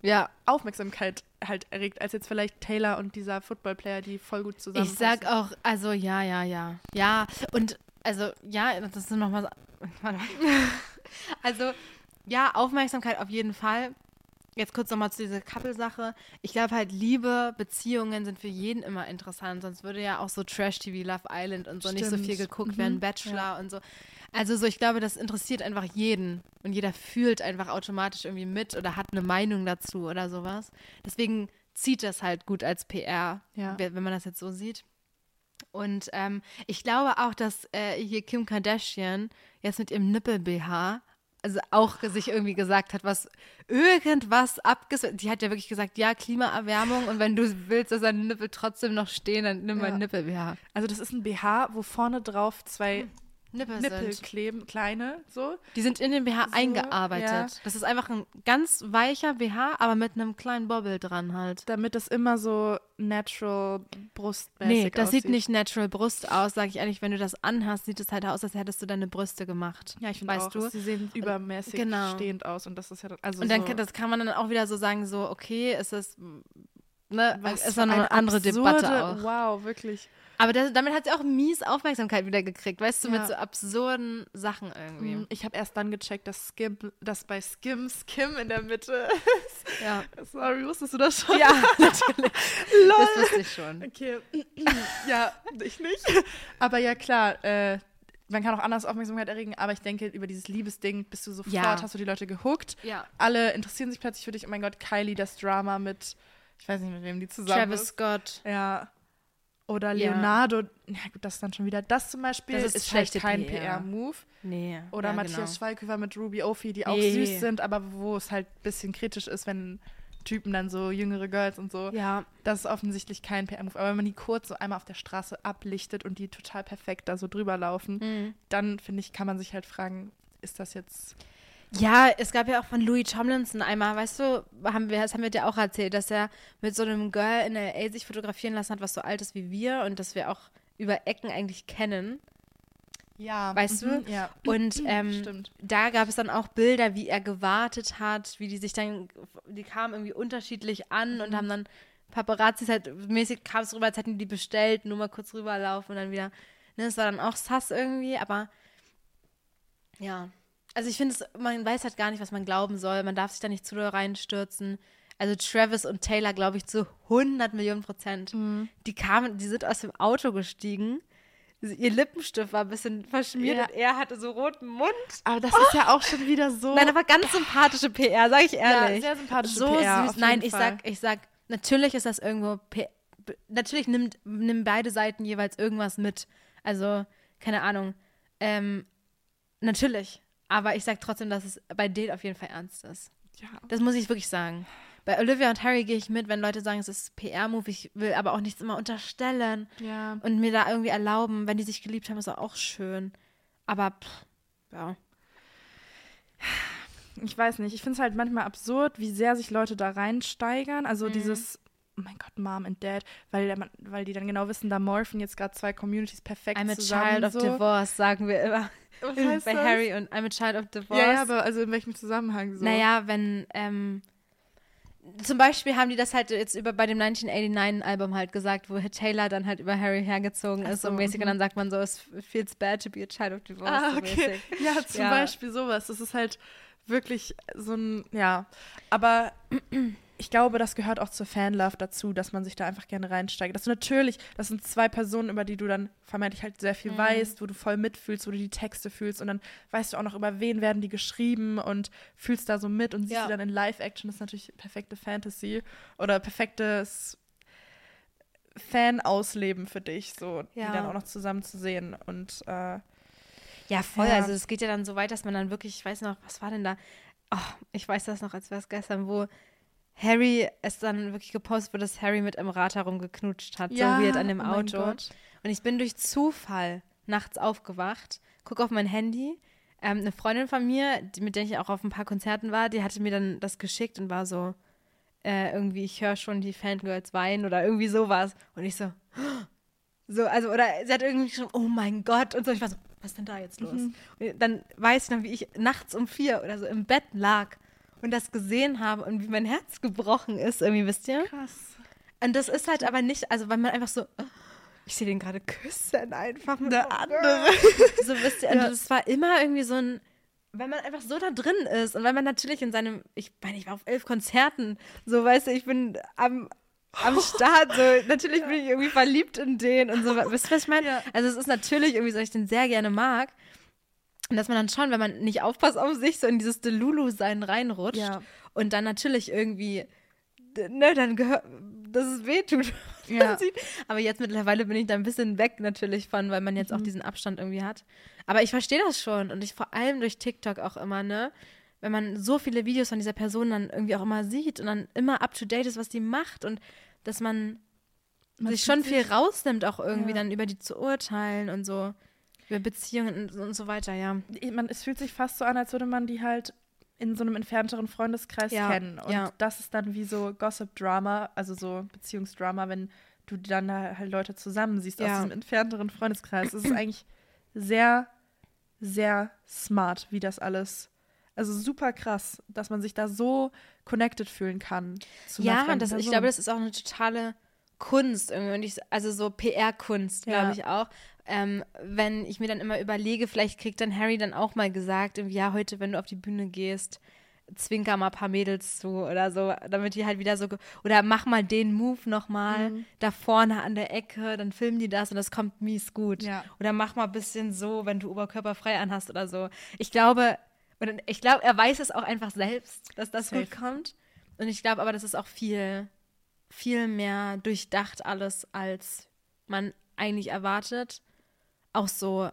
Speaker 2: Ja.
Speaker 1: Aufmerksamkeit halt erregt, als jetzt vielleicht Taylor und dieser Football-Player, die voll gut
Speaker 2: Ich
Speaker 1: zusammenpassen.
Speaker 2: sag auch, also ja, ja, ja. Ja, und also, ja, das ist nochmal so. Warte mal. Also, ja, Aufmerksamkeit auf jeden Fall. Jetzt kurz nochmal zu dieser Couple-Sache. Ich glaube halt, Liebe, Beziehungen sind für jeden immer interessant. Sonst würde ja auch so Trash-T V, Love Island und so nicht so
Speaker 1: Stimmt.
Speaker 2: viel geguckt
Speaker 1: Mhm.
Speaker 2: werden, Bachelor
Speaker 1: Ja.
Speaker 2: und so. Also so, ich glaube, das interessiert einfach jeden. Und jeder fühlt einfach automatisch irgendwie mit oder hat eine Meinung dazu oder sowas. Deswegen zieht das halt gut als P R,
Speaker 1: Ja.
Speaker 2: wenn man das jetzt so sieht. Und ähm, ich glaube auch, dass äh, hier Kim Kardashian jetzt mit ihrem Nippel-B H also auch sich irgendwie gesagt hat, was irgendwas abges... Die hat ja wirklich gesagt, ja, Klimaerwärmung und wenn du willst, dass deine Nippel trotzdem noch stehen, dann nimm
Speaker 1: Ja.
Speaker 2: mal Nippel-B H.
Speaker 1: Also das ist ein B H, wo vorne drauf zwei
Speaker 2: Nippel,
Speaker 1: Nippel
Speaker 2: sind.
Speaker 1: kleben, kleine, so.
Speaker 2: Die sind in den B H
Speaker 1: So,
Speaker 2: eingearbeitet.
Speaker 1: ja.
Speaker 2: Das ist einfach ein ganz weicher B H, aber mit einem kleinen Bobbel dran halt.
Speaker 1: Damit das immer so natural brustmäßig
Speaker 2: Nee, das
Speaker 1: aussieht.
Speaker 2: sieht nicht natural Brust aus, sage ich ehrlich. Wenn du das anhast, sieht es halt aus, als hättest du deine Brüste gemacht.
Speaker 1: Ja, ich finde
Speaker 2: weißt
Speaker 1: auch,
Speaker 2: du?
Speaker 1: sie sehen übermäßig
Speaker 2: Genau.
Speaker 1: stehend aus und das ist ja dann, also
Speaker 2: Und dann
Speaker 1: so,
Speaker 2: kann, das kann man dann auch wieder so sagen, so, okay, ist das, ne,
Speaker 1: was
Speaker 2: ist
Speaker 1: für
Speaker 2: dann noch eine andere
Speaker 1: absurde,
Speaker 2: Debatte auch.
Speaker 1: Wow, wirklich.
Speaker 2: Aber das, damit hat sie auch mies Aufmerksamkeit wieder gekriegt, weißt du,
Speaker 1: Ja.
Speaker 2: mit so absurden Sachen irgendwie.
Speaker 1: Mm, Ich habe erst dann gecheckt, dass Skim, dass bei Skims Kim in der Mitte ist.
Speaker 2: Ja,
Speaker 1: Sorry, wusstest du das schon?
Speaker 2: ja natürlich.
Speaker 1: Lol.
Speaker 2: Das wusste ich schon.
Speaker 1: Okay. Ja, ich nicht. Aber ja, klar, äh, man kann auch anders Aufmerksamkeit erregen, aber ich denke, über dieses Liebesding bist du sofort,
Speaker 2: Ja.
Speaker 1: hast du die Leute gehuckt.
Speaker 2: Ja.
Speaker 1: Alle interessieren sich plötzlich für dich. Oh mein Gott, Kylie, das Drama mit, ich weiß nicht, mit wem die zusammen
Speaker 2: Travis
Speaker 1: ist.
Speaker 2: Scott.
Speaker 1: Ja. Oder
Speaker 2: Ja.
Speaker 1: Leonardo. Ja, gut, das ist dann schon wieder. Das zum Beispiel
Speaker 2: Das ist
Speaker 1: ist, halt
Speaker 2: schlechte
Speaker 1: kein
Speaker 2: P R.
Speaker 1: P R-Move.
Speaker 2: Nee.
Speaker 1: Oder
Speaker 2: ja,
Speaker 1: Matthias
Speaker 2: genau.
Speaker 1: Schweighöfer mit Ruby Ophie, die auch
Speaker 2: Nee.
Speaker 1: süß sind, aber wo es halt ein bisschen kritisch ist, wenn Typen dann so jüngere Girls und so.
Speaker 2: Ja,
Speaker 1: Das ist offensichtlich kein P R-Move. Aber wenn man die kurz so einmal auf der Straße ablichtet und die total perfekt da so drüber laufen,
Speaker 2: mhm.
Speaker 1: dann finde ich, kann man sich halt fragen, ist das jetzt.
Speaker 2: Ja, es gab ja auch von Louis Tomlinson einmal, weißt du, haben wir, das haben wir dir auch erzählt, dass er mit so einem Girl in L A sich fotografieren lassen hat, was so alt ist wie wir und dass wir auch über Ecken eigentlich kennen.
Speaker 1: Ja,
Speaker 2: Weißt du?
Speaker 1: Ja.
Speaker 2: Und ähm,
Speaker 1: Stimmt.
Speaker 2: da gab es dann auch Bilder, wie er gewartet hat, wie die sich dann, die kamen irgendwie unterschiedlich an und haben dann Paparazzis halt, mäßig kam es rüber, als hätten die bestellt, nur mal kurz rüberlaufen und dann wieder, ne, das war dann auch sass irgendwie, aber ja. Also ich finde, es, man weiß halt gar nicht, was man glauben soll, man darf sich da nicht zu doll reinstürzen. Also Travis und Taylor, glaube ich, zu hundert Millionen Prozent.
Speaker 1: Mhm.
Speaker 2: Die kamen, die sind aus dem Auto gestiegen, ihr Lippenstift war ein bisschen verschmiert
Speaker 1: Ja.
Speaker 2: und er hatte so roten Mund.
Speaker 1: Aber das ist ja auch schon wieder so.
Speaker 2: Nein, aber ganz sympathische P R, sag ich ehrlich.
Speaker 1: Ja, sehr sympathische
Speaker 2: so
Speaker 1: P R,
Speaker 2: süß.
Speaker 1: auf
Speaker 2: Nein,
Speaker 1: jeden
Speaker 2: ich
Speaker 1: Fall.
Speaker 2: sag, ich sag, natürlich ist das irgendwo P- b- natürlich nimmt, nehmen beide Seiten jeweils irgendwas mit. Also, keine Ahnung. Ähm, natürlich. Aber ich sag trotzdem, dass es bei denen auf jeden Fall ernst ist.
Speaker 1: Ja.
Speaker 2: Das muss ich wirklich sagen. Bei Olivia und Harry gehe ich mit, wenn Leute sagen, es ist P R-Move. Ich will aber auch nichts immer unterstellen
Speaker 1: Ja.
Speaker 2: und mir da irgendwie erlauben, wenn die sich geliebt haben, ist auch schön. Aber, pff, ja.
Speaker 1: Ich weiß nicht, ich finde es halt manchmal absurd, wie sehr sich Leute da reinsteigern. Also
Speaker 2: Mhm.
Speaker 1: dieses, oh mein Gott, Mom and Dad, weil, der, weil die dann genau wissen, da morphen jetzt gerade zwei Communities perfekt
Speaker 2: I'm a
Speaker 1: zusammen.
Speaker 2: child of
Speaker 1: so.
Speaker 2: divorce, sagen wir immer.
Speaker 1: Was heißt
Speaker 2: Bei
Speaker 1: das?
Speaker 2: Harry und I'm a child of divorce.
Speaker 1: Ja, ja, aber also in welchem Zusammenhang so?
Speaker 2: Naja, wenn, ähm, zum Beispiel haben die das halt jetzt über bei dem neunzehnhundertneunundachtzig-Album halt gesagt, wo Taylor dann halt über Harry hergezogen
Speaker 1: Ach
Speaker 2: ist
Speaker 1: so,
Speaker 2: und mäßig
Speaker 1: mhm.
Speaker 2: und dann sagt man so, es feels bad to be a child of divorce.
Speaker 1: Ah,
Speaker 2: so
Speaker 1: okay.
Speaker 2: mäßig.
Speaker 1: Ja, zum
Speaker 2: Ja.
Speaker 1: Beispiel sowas. Das ist halt wirklich so ein, ja. Aber ich glaube, das gehört auch zur Fanlove dazu, dass man sich da einfach gerne reinsteigt. Dass du natürlich, das sind zwei Personen, über die du dann vermeintlich halt sehr viel
Speaker 2: Mhm.
Speaker 1: weißt, wo du voll mitfühlst, wo du die Texte fühlst und dann weißt du auch noch, über wen werden die geschrieben und fühlst da so mit und siehst
Speaker 2: Ja.
Speaker 1: sie dann in Live-Action. Das ist natürlich perfekte Fantasy oder perfektes Fan-Ausleben für dich, so
Speaker 2: Ja.
Speaker 1: die dann auch noch zusammen zu sehen und äh,
Speaker 2: Ja, voll.
Speaker 1: Ja.
Speaker 2: Also es geht ja dann so weit, dass man dann wirklich, ich weiß noch, was war denn da? Oh, ich weiß das noch, als wäre es gestern, wo Harry es dann wirklich gepostet wurde, dass Harry mit im Rad herumgeknutscht hat. so weird an dem
Speaker 1: oh mein
Speaker 2: Auto.
Speaker 1: Gott.
Speaker 2: Und ich bin durch Zufall nachts aufgewacht, gucke auf mein Handy. Ähm, eine Freundin von mir, die, mit der ich auch auf ein paar Konzerten war, die hatte mir dann das geschickt und war so, äh, irgendwie, ich höre schon die Fangirls weinen oder irgendwie sowas. Und ich so, so, also, oder sie hat irgendwie schon, oh mein Gott. Und so, ich war so, was ist denn da jetzt los?
Speaker 1: Mhm.
Speaker 2: Und dann weiß ich noch, wie ich nachts um vier oder so im Bett lag und das gesehen habe und wie mein Herz gebrochen ist, irgendwie, wisst ihr?
Speaker 1: Krass.
Speaker 2: Und das ist halt aber nicht, also weil man einfach so, ich sehe den gerade küssen einfach mit
Speaker 1: Eine
Speaker 2: einem
Speaker 1: andere.
Speaker 2: So, wisst ihr, und das war immer irgendwie so ein, weil man einfach so da drin ist und weil man natürlich in seinem, ich meine, ich war auf elf Konzerten, so, weißt du, ich bin am, am Start, so, natürlich bin ich irgendwie verliebt in den und so, wisst ihr, was ich meine?
Speaker 1: Ja.
Speaker 2: Also es ist natürlich irgendwie so, dass ich den sehr gerne mag und dass man dann schon, wenn man nicht aufpasst auf sich, so in dieses Delulu-Sein reinrutscht
Speaker 1: Ja.
Speaker 2: und dann natürlich irgendwie, ne, dann gehört, dass es wehtut.
Speaker 1: Ja.
Speaker 2: Sieht. Aber jetzt mittlerweile bin ich da ein bisschen weg natürlich von, weil man jetzt auch diesen Abstand irgendwie hat. Aber ich verstehe das schon und ich vor allem durch TikTok auch immer, ne, wenn man so viele Videos von dieser Person dann irgendwie auch immer sieht und dann immer up to date ist, was die macht und dass man,
Speaker 1: Man
Speaker 2: sich schon
Speaker 1: fühlt
Speaker 2: viel
Speaker 1: sich-
Speaker 2: rausnimmt, auch irgendwie
Speaker 1: Ja.
Speaker 2: dann über die zu urteilen und so, über Beziehungen und, und so weiter, ja.
Speaker 1: Man, es fühlt sich fast so an, als würde man die halt in so einem entfernteren Freundeskreis
Speaker 2: Ja,
Speaker 1: kennen. Und
Speaker 2: ja.
Speaker 1: das ist dann wie so Gossip-Drama, also so Beziehungsdrama, wenn du dann da halt Leute zusammensiehst aus
Speaker 2: Ja.
Speaker 1: diesem entfernteren Freundeskreis. Es ist eigentlich sehr, sehr smart, wie das alles, also super krass, dass man sich da so connected fühlen kann. Zu einer
Speaker 2: Ja,
Speaker 1: fremden
Speaker 2: das, ich
Speaker 1: Person.
Speaker 2: glaube, das ist auch eine totale Kunst irgendwie. Und ich, also so P R-Kunst, glaube
Speaker 1: Ja.
Speaker 2: ich auch. Ähm, wenn ich mir dann immer überlege, vielleicht kriegt dann Harry dann auch mal gesagt, irgendwie, ja, heute, wenn du auf die Bühne gehst, zwinker mal ein paar Mädels zu oder so, damit die halt wieder so, ge- oder mach mal den Move nochmal
Speaker 1: Mhm.
Speaker 2: da vorne an der Ecke, dann filmen die das und das kommt mies gut.
Speaker 1: Ja.
Speaker 2: Oder mach mal ein bisschen so, wenn du oberkörperfrei anhast oder so. Ich glaube, und ich glaube, er weiß es auch einfach selbst, dass das
Speaker 1: Safe.
Speaker 2: gut kommt. Und ich glaube aber, das ist auch viel, viel mehr durchdacht alles, als man eigentlich erwartet. Auch so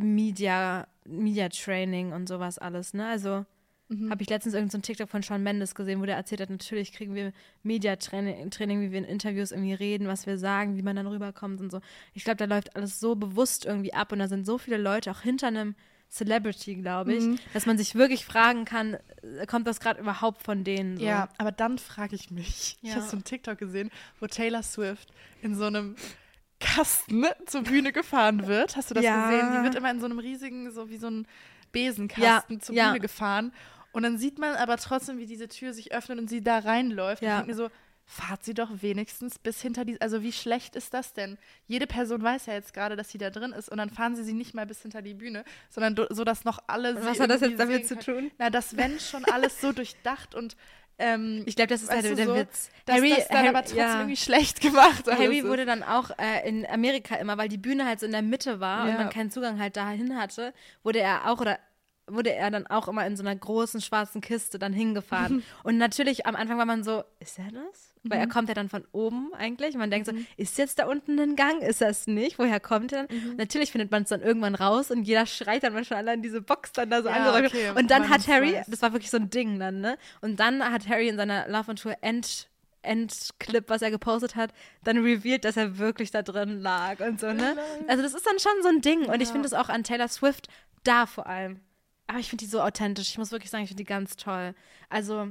Speaker 2: Media, Media Training und sowas alles, ne? Also
Speaker 1: Mhm.
Speaker 2: habe ich letztens irgendein so ein TikTok von Shawn Mendes gesehen, wo der erzählt hat, natürlich kriegen wir Media-Training, Training, wie wir in Interviews irgendwie reden, was wir sagen, wie man dann rüberkommt und so. Ich glaube, da läuft alles so bewusst irgendwie ab und da sind so viele Leute auch hinter einem Celebrity, glaube ich,
Speaker 1: Mhm.
Speaker 2: dass man sich wirklich fragen kann, äh, kommt das gerade überhaupt von denen? So?
Speaker 1: Ja, aber dann frage ich mich, ich
Speaker 2: Ja.
Speaker 1: habe so einen TikTok gesehen, wo Taylor Swift in so einem Kasten zur Bühne gefahren wird. Hast du das
Speaker 2: Ja.
Speaker 1: gesehen? Die wird immer in so einem riesigen, so wie so ein Besenkasten
Speaker 2: Ja,
Speaker 1: zur
Speaker 2: ja.
Speaker 1: Bühne gefahren. Und dann sieht man aber trotzdem, wie diese Tür sich öffnet und sie da reinläuft.
Speaker 2: Ja.
Speaker 1: Und ich denke mir so, fahrt sie doch wenigstens bis hinter die, also wie schlecht ist das denn? Jede Person weiß ja jetzt gerade, dass sie da drin ist und dann fahren sie sie nicht mal bis hinter die Bühne, sondern do, so, dass noch alle
Speaker 2: Und
Speaker 1: sie
Speaker 2: was hat das
Speaker 1: irgendwie
Speaker 2: jetzt damit
Speaker 1: sehen
Speaker 2: zu
Speaker 1: können.
Speaker 2: tun?
Speaker 1: Na, das wenn schon alles so durchdacht und ähm,
Speaker 2: Ich glaube, das ist
Speaker 1: weißt
Speaker 2: halt
Speaker 1: du,
Speaker 2: der
Speaker 1: so,
Speaker 2: Witz.
Speaker 1: dass
Speaker 2: Harry,
Speaker 1: das dann
Speaker 2: Harry,
Speaker 1: aber trotzdem
Speaker 2: ja.
Speaker 1: irgendwie schlecht gemacht alles
Speaker 2: Harry
Speaker 1: ist.
Speaker 2: wurde dann auch äh, in Amerika immer, weil die Bühne halt so in der Mitte war
Speaker 1: Ja.
Speaker 2: und man keinen Zugang halt dahin hatte, wurde er auch oder wurde er dann auch immer in so einer großen schwarzen Kiste dann hingefahren. Und natürlich am Anfang war man so, ist er das? Weil er kommt ja dann von oben eigentlich. Und man denkt so, ist jetzt da unten ein Gang? Ist das nicht? Woher kommt er dann? Natürlich findet man es dann irgendwann raus und jeder schreit dann manchmal allein diese Box dann da so
Speaker 1: Ja,
Speaker 2: angeräumt.
Speaker 1: okay,
Speaker 2: und dann
Speaker 1: man
Speaker 2: hat Harry,
Speaker 1: weiß.
Speaker 2: das war wirklich so ein Ding dann, ne? Und dann hat Harry in seiner Love on Tour End Endclip, was er gepostet hat, dann revealed, dass er wirklich da drin lag und so, ne? Also das ist dann schon so ein Ding und ich
Speaker 1: Ja.
Speaker 2: finde es auch an Taylor Swift da vor allem. Aber ich finde die so authentisch. Ich muss wirklich sagen, ich finde die ganz toll. Also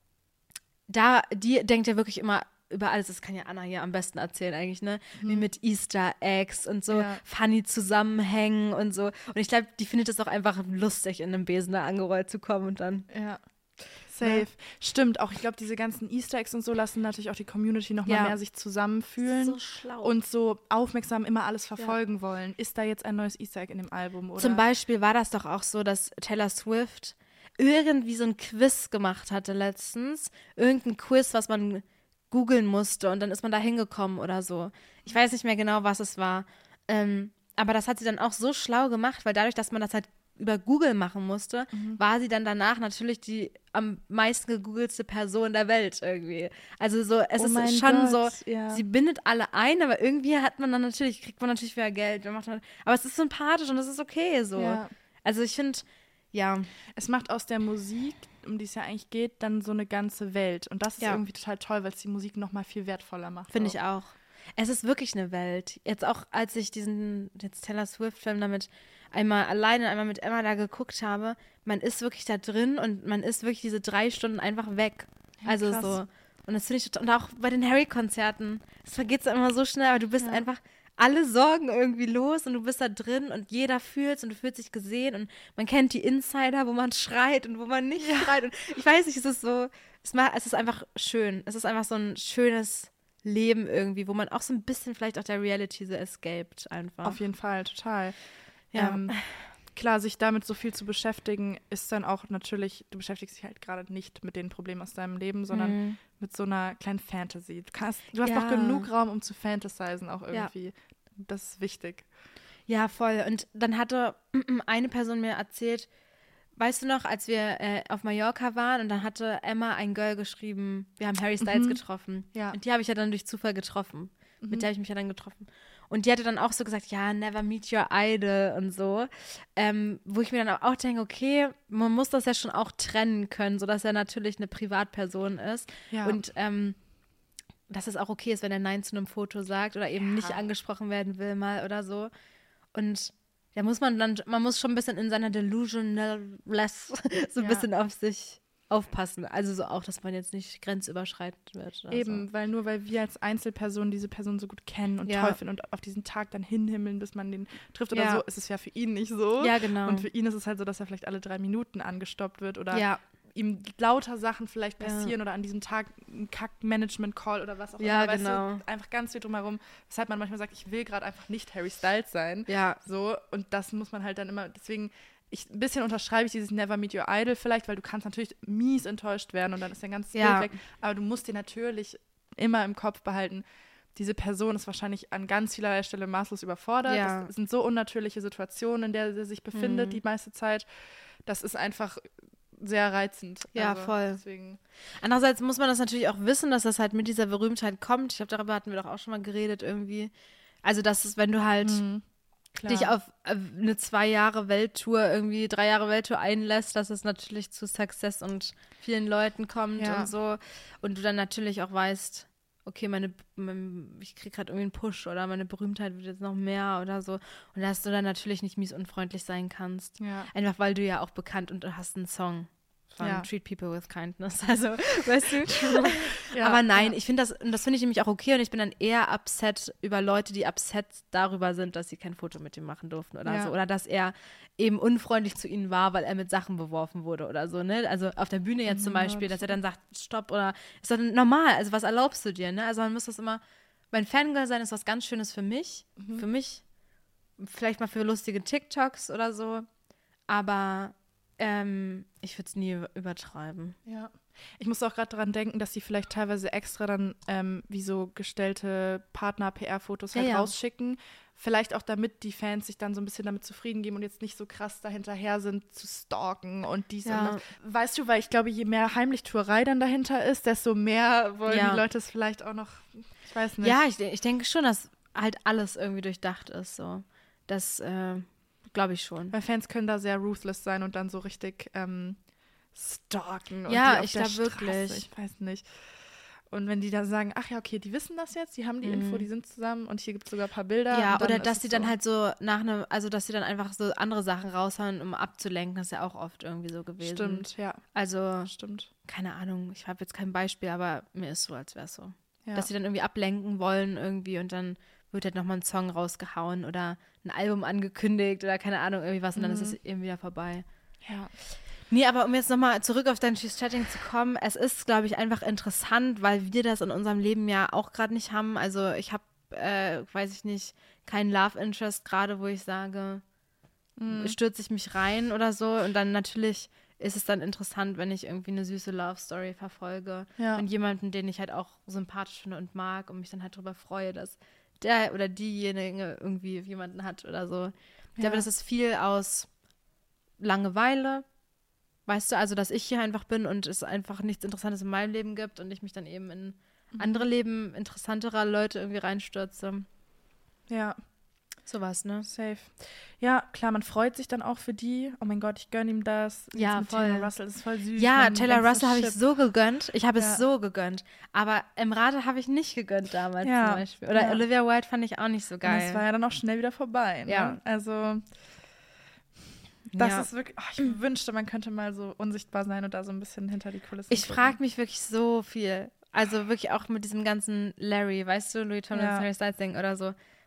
Speaker 2: da, die denkt ja wirklich immer über alles, das kann ja Anna hier am besten erzählen eigentlich, ne? Wie mit Easter Eggs und so
Speaker 1: Ja.
Speaker 2: funny Zusammenhängen und so. Und ich glaube, die findet es auch einfach lustig, in einem Besen da angerollt zu kommen und dann
Speaker 1: Ja. Safe. Stimmt, auch ich glaube, diese ganzen Easter Eggs und so lassen natürlich auch die Community noch mal
Speaker 2: Ja.
Speaker 1: mehr sich zusammenfühlen
Speaker 2: so schlau.
Speaker 1: und so aufmerksam immer alles verfolgen wollen. Ist da jetzt ein neues Easter Egg in dem Album? Oder?
Speaker 2: Zum Beispiel war das doch auch so, dass Taylor Swift irgendwie so ein Quiz gemacht hatte letztens. Irgendein Quiz, was man googeln musste und dann ist man da hingekommen oder so. Ich weiß nicht mehr genau, was es war. Ähm, aber das hat sie dann auch so schlau gemacht, weil dadurch, dass man das halt über Google machen musste, war sie dann danach natürlich die am meisten gegoogelte Person der Welt irgendwie. Also so, es
Speaker 1: Oh
Speaker 2: ist
Speaker 1: mein
Speaker 2: schon
Speaker 1: Gott,
Speaker 2: so,
Speaker 1: ja.
Speaker 2: sie bindet alle ein, aber irgendwie hat man dann natürlich, kriegt man natürlich wieder Geld. Man macht dann, aber es ist sympathisch und es ist okay so.
Speaker 1: Ja.
Speaker 2: Also ich finde, ja,
Speaker 1: Es macht aus der Musik, um die es ja eigentlich geht, dann so eine ganze Welt. Und das ist
Speaker 2: Ja.
Speaker 1: irgendwie total toll, weil es die Musik noch mal viel wertvoller macht.
Speaker 2: finde
Speaker 1: auch.
Speaker 2: ich auch. Es ist wirklich eine Welt. Jetzt auch, als ich diesen jetzt Taylor Swift-Film damit einmal alleine, einmal mit Emma da geguckt habe, man ist wirklich da drin und man ist wirklich diese drei Stunden einfach weg.
Speaker 1: Ja,
Speaker 2: also
Speaker 1: krass.
Speaker 2: so. Und das finde ich total, und auch bei den Harry-Konzerten, es vergeht so immer so schnell, aber du bist
Speaker 1: Ja.
Speaker 2: einfach alle Sorgen irgendwie los und du bist da drin und jeder fühlt's und du fühlst dich gesehen und man kennt die Insider, wo man schreit und wo man nicht ja. schreit. Und ich weiß nicht, es ist so, es, macht, es ist einfach schön. Es ist einfach so ein schönes Leben irgendwie, wo man auch so ein bisschen vielleicht auch der Reality so escaped einfach.
Speaker 1: Auf jeden Fall, total.
Speaker 2: Ja.
Speaker 1: Ähm, klar, sich damit so viel zu beschäftigen, ist dann auch natürlich, du beschäftigst dich halt gerade nicht mit den Problemen aus deinem Leben, sondern
Speaker 2: Mhm.
Speaker 1: mit so einer kleinen Fantasy. Du, kannst, du hast
Speaker 2: Ja.
Speaker 1: noch genug Raum, um zu fantasizen auch irgendwie. Ja. Das ist wichtig.
Speaker 2: Ja, voll. Und dann hatte eine Person mir erzählt, weißt du noch, als wir äh, auf Mallorca waren und dann hatte Emma ein Girl geschrieben, wir haben Harry Styles
Speaker 1: Mhm.
Speaker 2: getroffen.
Speaker 1: Ja.
Speaker 2: Und die habe ich ja dann durch Zufall getroffen.
Speaker 1: Mhm.
Speaker 2: Mit der habe ich mich ja dann getroffen. Und die hatte dann auch so gesagt, ja, never meet your idol und so. Ähm, wo ich mir dann auch denke, okay, man muss das ja schon auch trennen können, sodass er natürlich eine Privatperson ist.
Speaker 1: Ja.
Speaker 2: Und ähm, dass es auch okay ist, wenn er Nein zu einem Foto sagt oder eben
Speaker 1: Ja.
Speaker 2: nicht angesprochen werden will mal oder so. Und da muss man dann, man muss schon ein bisschen in seiner Delusionalness so ein
Speaker 1: Ja.
Speaker 2: bisschen auf sich aufpassen. Also so auch, dass man jetzt nicht grenzüberschreitend wird. Oder
Speaker 1: Eben,
Speaker 2: So.
Speaker 1: weil nur weil wir als Einzelperson diese Person so gut kennen und
Speaker 2: Ja.
Speaker 1: toll finden und auf diesen Tag dann hinhimmeln, bis man den trifft oder
Speaker 2: Ja.
Speaker 1: so, ist es ja für ihn nicht so.
Speaker 2: Ja, genau.
Speaker 1: Und für ihn ist es halt so, dass er vielleicht alle drei Minuten angestoppt wird oder
Speaker 2: ja,
Speaker 1: ihm lauter Sachen vielleicht
Speaker 2: Ja.
Speaker 1: passieren oder an diesem Tag ein Kack-Management-Call oder was auch
Speaker 2: Ja,
Speaker 1: immer.
Speaker 2: genau.
Speaker 1: Weißt du, einfach ganz viel drumherum, weshalb man manchmal sagt, ich will gerade einfach nicht Harry Styles sein.
Speaker 2: ja,
Speaker 1: So, und das muss man halt dann immer, deswegen, ich, ein bisschen unterschreibe ich dieses Never Meet Your Idol vielleicht, weil du kannst natürlich mies enttäuscht werden und dann ist dein ganzes
Speaker 2: Ja.
Speaker 1: Bild weg. Aber du musst dir natürlich immer im Kopf behalten, diese Person ist wahrscheinlich an ganz vielerlei Stelle maßlos überfordert.
Speaker 2: Ja.
Speaker 1: Das sind so unnatürliche Situationen, in der sie sich befindet
Speaker 2: Mhm.
Speaker 1: die meiste Zeit. Das ist einfach sehr reizend.
Speaker 2: Ja,
Speaker 1: also,
Speaker 2: voll.
Speaker 1: Deswegen,
Speaker 2: Andererseits muss man das natürlich auch wissen, dass das halt mit dieser Berühmtheit kommt. Ich glaube, darüber hatten wir doch auch schon mal geredet irgendwie. Also, dass es, wenn du halt
Speaker 1: mhm, klar.
Speaker 2: dich auf äh, eine zwei Jahre Welttour, irgendwie drei Jahre Welttour einlässt, dass es natürlich zu Success und vielen Leuten kommt
Speaker 1: Ja.
Speaker 2: und so. Und du dann natürlich auch weißt, okay, meine, mein, ich kriege gerade irgendwie einen Push oder meine Berühmtheit wird jetzt noch mehr oder so. Und dass du dann natürlich nicht mies unfreundlich sein kannst.
Speaker 1: Ja.
Speaker 2: Einfach weil du ja auch bekannt und du hast einen Song von
Speaker 1: Ja.
Speaker 2: Treat People with Kindness. Also, weißt du?
Speaker 1: Ja,
Speaker 2: Aber nein,
Speaker 1: ja.
Speaker 2: ich finde das, und das finde ich nämlich auch okay und ich bin dann eher upset über Leute, die upset darüber sind, dass sie kein Foto mit ihm machen durften oder
Speaker 1: Ja.
Speaker 2: so. Oder dass er eben unfreundlich zu ihnen war, weil er mit Sachen beworfen wurde oder so, ne? Also auf der Bühne jetzt zum
Speaker 1: Ja,
Speaker 2: Beispiel, dass er
Speaker 1: absolut.
Speaker 2: dann sagt, stopp oder ist doch normal, also was erlaubst du dir, ne? Also man muss das immer, mein Fangirl sein ist was ganz Schönes für mich,
Speaker 1: Mhm.
Speaker 2: für mich, vielleicht mal für lustige TikToks oder so, aber ähm, ich würde es nie übertreiben.
Speaker 1: Ja. Ich musste auch gerade daran denken, dass sie vielleicht teilweise extra dann ähm, wie so gestellte Partner-P R-Fotos halt
Speaker 2: Ja, ja.
Speaker 1: rausschicken. Vielleicht auch damit die Fans sich dann so ein bisschen damit zufrieden geben und jetzt nicht so krass dahinterher sind zu stalken und dies
Speaker 2: Ja.
Speaker 1: und das. Weißt du, weil ich glaube, je mehr Heimlichtuerei dann dahinter ist, desto mehr wollen
Speaker 2: Ja.
Speaker 1: die Leute es vielleicht auch noch, ich weiß nicht.
Speaker 2: Ja, ich, ich denke schon, dass halt alles irgendwie durchdacht ist, so. Das äh, glaube ich schon.
Speaker 1: Weil Fans können da sehr ruthless sein und dann so richtig ähm, stalken. Und
Speaker 2: Ja,
Speaker 1: die auf
Speaker 2: ich
Speaker 1: der
Speaker 2: glaub
Speaker 1: Straße,
Speaker 2: wirklich.
Speaker 1: Ich weiß nicht. Und wenn die dann sagen, ach ja, okay, die wissen das jetzt, die haben die
Speaker 2: Mhm.
Speaker 1: Info, die sind zusammen und hier gibt es sogar ein paar Bilder.
Speaker 2: Ja,
Speaker 1: und dann
Speaker 2: oder
Speaker 1: ist
Speaker 2: dass
Speaker 1: es
Speaker 2: sie dann
Speaker 1: so.
Speaker 2: halt so nach einem, also dass sie dann einfach so andere Sachen raushauen, um abzulenken, das ist ja auch oft irgendwie so gewesen.
Speaker 1: Stimmt, ja,
Speaker 2: Also,
Speaker 1: stimmt.
Speaker 2: keine Ahnung, ich habe jetzt kein Beispiel, aber mir ist so, als wäre es so.
Speaker 1: Ja.
Speaker 2: Dass sie dann irgendwie ablenken wollen irgendwie und dann wird halt nochmal ein Song rausgehauen oder ein Album angekündigt oder keine Ahnung, irgendwie was und dann
Speaker 1: Mhm.
Speaker 2: ist es eben wieder vorbei.
Speaker 1: ja.
Speaker 2: Nee, aber um jetzt nochmal zurück auf dein She's Chatting zu kommen, es ist, glaube ich, einfach interessant, weil wir das in unserem Leben ja auch gerade nicht haben. Also ich habe, äh, weiß ich nicht, keinen Love Interest gerade, wo ich sage,
Speaker 1: Mhm.
Speaker 2: stürze ich mich rein oder so. Und dann natürlich ist es dann interessant, wenn ich irgendwie eine süße Love Story verfolge
Speaker 1: Ja.
Speaker 2: und jemanden, den ich halt auch sympathisch finde und mag und mich dann halt darüber freue, dass der oder diejenige irgendwie jemanden hat oder so. Ich glaube,
Speaker 1: Ja.
Speaker 2: das ist viel aus Langeweile. Weißt du, also, dass ich hier einfach bin und es einfach nichts Interessantes in meinem Leben gibt und ich mich dann eben in andere Leben interessanterer Leute irgendwie reinstürze.
Speaker 1: Ja,
Speaker 2: Sowas, ne?
Speaker 1: safe. Ja, klar, man freut sich dann auch für die. Oh mein Gott, ich gönne ihm das. Jetzt
Speaker 2: Ja,
Speaker 1: mit
Speaker 2: voll.
Speaker 1: Taylor Russell, das ist voll süß.
Speaker 2: Ja,
Speaker 1: Man
Speaker 2: Taylor
Speaker 1: denkt so,
Speaker 2: Russell habe ich
Speaker 1: shit.
Speaker 2: so gegönnt. Ich habe
Speaker 1: Ja.
Speaker 2: es so gegönnt. Aber Emrata habe ich nicht gegönnt damals
Speaker 1: Ja.
Speaker 2: zum Beispiel. Oder
Speaker 1: Ja.
Speaker 2: Olivia Wilde fand ich auch nicht so
Speaker 1: Und das war
Speaker 2: geil.
Speaker 1: ja dann auch schnell wieder vorbei. Ne?
Speaker 2: Ja.
Speaker 1: Also, das
Speaker 2: Ja.
Speaker 1: ist wirklich, ach, ich wünschte, man könnte mal so unsichtbar sein und da so ein bisschen hinter die Kulissen
Speaker 2: Ich
Speaker 1: gucken.
Speaker 2: frage mich wirklich so viel. Also wirklich auch mit diesem ganzen Larry, weißt du, Louis Tomlinson,
Speaker 1: Ja.
Speaker 2: Harry Styles Ding oder so.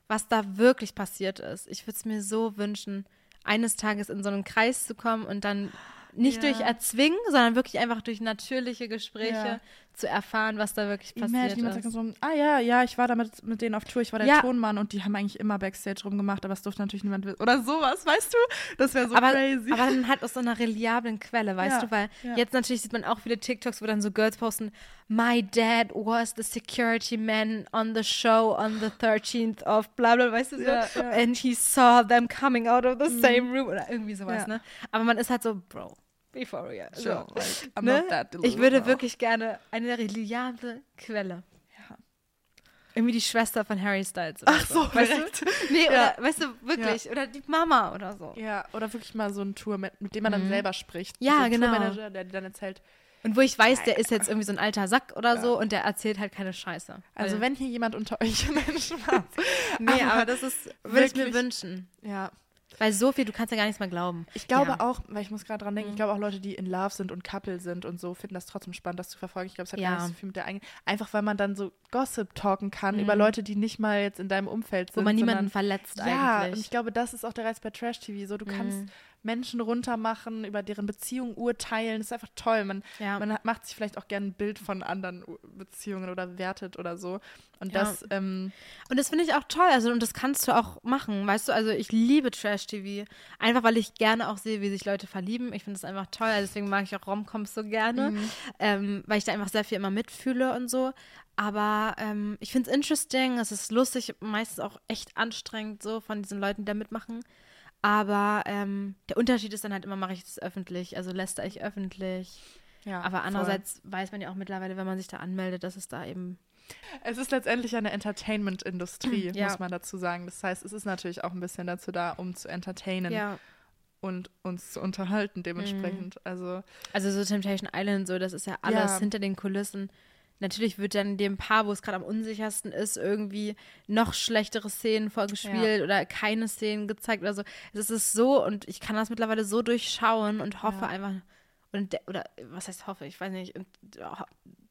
Speaker 2: was da wirklich passiert ist. Ich würde es mir so wünschen, eines Tages in so einen Kreis zu kommen und dann nicht
Speaker 1: Ja.
Speaker 2: durch Erzwingen, sondern wirklich einfach durch natürliche Gespräche
Speaker 1: Ja.
Speaker 2: zu erfahren, was da wirklich
Speaker 1: Imagine,
Speaker 2: passiert
Speaker 1: jemand
Speaker 2: ist.
Speaker 1: sagt so, ah ja, ja, ich war da mit, mit denen auf Tour, ich war der
Speaker 2: Ja.
Speaker 1: Tonmann und die haben eigentlich immer Backstage rumgemacht, aber es durfte natürlich niemand wissen. Oder sowas, weißt du? Das wäre so
Speaker 2: aber,
Speaker 1: crazy.
Speaker 2: aber dann halt aus so einer reliablen Quelle, weißt
Speaker 1: Ja,
Speaker 2: du, weil
Speaker 1: ja.
Speaker 2: jetzt natürlich sieht man auch viele TikToks, wo dann so Girls posten, my dad was the security man on the show on the thirteenth of bla bla, weißt du so,
Speaker 1: Ja, ja.
Speaker 2: and he saw them coming out of the same room oder irgendwie sowas,
Speaker 1: Ja.
Speaker 2: ne? Aber man ist halt so, Bro, be for real. So.
Speaker 1: Sure, like, I'm
Speaker 2: Ne?
Speaker 1: not that
Speaker 2: Ich würde
Speaker 1: delusional.
Speaker 2: wirklich gerne eine reliable Quelle.
Speaker 1: Ja.
Speaker 2: Irgendwie die Schwester von Harry Styles. Oder
Speaker 1: Ach so,
Speaker 2: weißt
Speaker 1: direkt.
Speaker 2: du? Nee,
Speaker 1: Ja.
Speaker 2: oder, weißt du, wirklich. Oder die Mama oder so.
Speaker 1: Ja, oder wirklich mal so ein Tour, mit, mit dem man dann
Speaker 2: Mhm.
Speaker 1: selber spricht.
Speaker 2: Ja,
Speaker 1: so ein
Speaker 2: genau.
Speaker 1: Tourmanager, der dir dann erzählt.
Speaker 2: Und wo ich weiß, der ist jetzt irgendwie so ein alter Sack oder
Speaker 1: Ja.
Speaker 2: so und der erzählt halt keine Scheiße.
Speaker 1: Also
Speaker 2: Weil-
Speaker 1: wenn hier jemand unter euch Menschen hat.
Speaker 2: Nee, aber das ist, würde ich mir
Speaker 1: wirklich-
Speaker 2: wünschen.
Speaker 1: Ja,
Speaker 2: Weil so viel, du kannst ja gar nichts mehr glauben.
Speaker 1: ich glaube
Speaker 2: Ja.
Speaker 1: auch, weil ich muss gerade dran denken, ich
Speaker 2: Mhm.
Speaker 1: glaube auch Leute, die in Love sind und Couple sind und so, finden das trotzdem spannend, das zu verfolgen. Ich glaube, es hat
Speaker 2: Ja.
Speaker 1: gar nicht so viel mit der eigenen, einfach weil man dann so Gossip talken kann
Speaker 2: Mhm.
Speaker 1: über Leute, die nicht mal jetzt in deinem Umfeld sind.
Speaker 2: Wo man niemanden
Speaker 1: sondern,
Speaker 2: verletzt
Speaker 1: ja, und
Speaker 2: eigentlich.
Speaker 1: ich glaube, das ist auch der Reiz bei Trash-T V. So, du kannst
Speaker 2: Mhm.
Speaker 1: Menschen runtermachen, über deren Beziehung urteilen. Das ist einfach toll. Man,
Speaker 2: Ja.
Speaker 1: man hat- macht sich vielleicht auch gerne ein Bild von anderen U- Beziehungen oder wertet oder so. Und
Speaker 2: Ja.
Speaker 1: das, ähm,
Speaker 2: Und das finde ich auch toll, also und das kannst du auch machen, weißt du, also ich liebe Trash-T V, einfach weil ich gerne auch sehe, wie sich Leute verlieben, ich finde das einfach toll, also deswegen mag ich auch Romcoms so gerne,
Speaker 1: Mhm.
Speaker 2: ähm, weil ich da einfach sehr viel immer mitfühle und so, aber ähm, ich finde es interesting, es ist lustig, meistens auch echt anstrengend so von diesen Leuten, die da mitmachen, aber ähm, der Unterschied ist dann halt immer, mache ich das öffentlich, also lästere ich öffentlich,
Speaker 1: ja,
Speaker 2: aber
Speaker 1: voll.
Speaker 2: andererseits weiß man ja auch mittlerweile, wenn man sich da anmeldet, dass es da eben
Speaker 1: Es ist letztendlich eine Entertainment-Industrie,
Speaker 2: Ja.
Speaker 1: muss man dazu sagen. Das heißt, es ist natürlich auch ein bisschen dazu da, um zu entertainen
Speaker 2: ja.
Speaker 1: und uns zu unterhalten dementsprechend. Also,
Speaker 2: Also so Temptation Island, so, das ist ja alles
Speaker 1: Ja.
Speaker 2: hinter den Kulissen. Natürlich wird dann dem Paar, wo es gerade am unsichersten ist, irgendwie noch schlechtere Szenen vorgespielt oder keine Szenen gezeigt oder so. Es ist so und ich kann das mittlerweile so durchschauen und hoffe
Speaker 1: Ja.
Speaker 2: einfach, und de- oder was heißt hoffe, ich weiß nicht, und, ho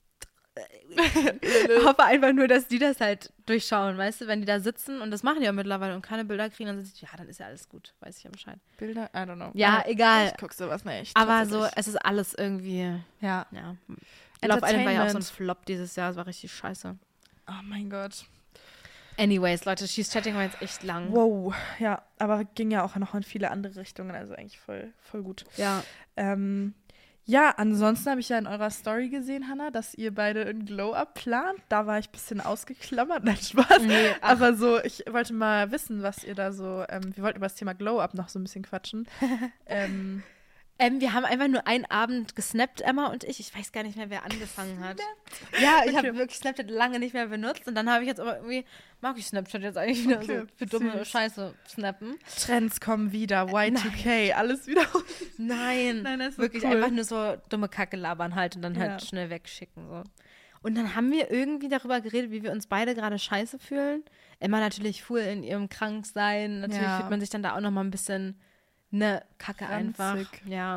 Speaker 2: hoffe einfach nur, dass die das halt durchschauen, weißt du, wenn die da sitzen und das machen die ja mittlerweile und keine Bilder kriegen, dann sind sie, ja, dann ist ja alles gut, weiß ich ja Bescheid.
Speaker 1: Bilder, I don't know.
Speaker 2: Ja,
Speaker 1: Aber
Speaker 2: egal.
Speaker 1: Ich guck sowas nicht.
Speaker 2: Aber so,
Speaker 1: tatsächlich.
Speaker 2: es ist alles irgendwie,
Speaker 1: Ja.
Speaker 2: ja. Love Island war ja auch so ein
Speaker 1: Entertainment.
Speaker 2: Flop dieses Jahr, es war richtig scheiße.
Speaker 1: Oh mein Gott.
Speaker 2: Anyways, Leute, She's Chatting war jetzt echt lang.
Speaker 1: Wow. Ja, aber ging ja auch noch in viele andere Richtungen, also eigentlich voll, voll gut.
Speaker 2: Ja.
Speaker 1: Ähm, ja, ansonsten habe ich ja in eurer Story gesehen, Hannah, dass ihr beide ein Glow-Up plant. Da war ich ein bisschen ausgeklammert, nein, Spaß.
Speaker 2: Nee, ach.
Speaker 1: Aber so, ich wollte mal wissen, was ihr da so, ähm, wir wollten über das Thema Glow-Up noch so ein bisschen quatschen. ähm,
Speaker 2: Ähm, wir haben einfach nur einen Abend gesnappt, Emma und ich. Ich weiß gar nicht mehr, wer angefangen hat. Ja, ich habe
Speaker 1: Okay.
Speaker 2: wirklich Snapchat lange nicht mehr benutzt. Und dann habe ich jetzt aber irgendwie, mag ich Snapchat jetzt eigentlich wieder
Speaker 1: Okay,
Speaker 2: so für dumme
Speaker 1: süß.
Speaker 2: Scheiße snappen.
Speaker 1: Trends kommen wieder, Y zwei K, alles wieder.
Speaker 2: Nein,
Speaker 1: Nein, das ist so
Speaker 2: wirklich
Speaker 1: cool.
Speaker 2: einfach nur so dumme Kacke labern halt und dann halt
Speaker 1: Ja.
Speaker 2: schnell wegschicken. So. Und dann haben wir irgendwie darüber geredet, wie wir uns beide gerade scheiße fühlen. Emma natürlich fuhr in ihrem Kranksein. Natürlich
Speaker 1: Ja.
Speaker 2: fühlt man sich dann da auch noch mal ein bisschen ne Kacke einfach.
Speaker 1: Ranzig.
Speaker 2: Ja.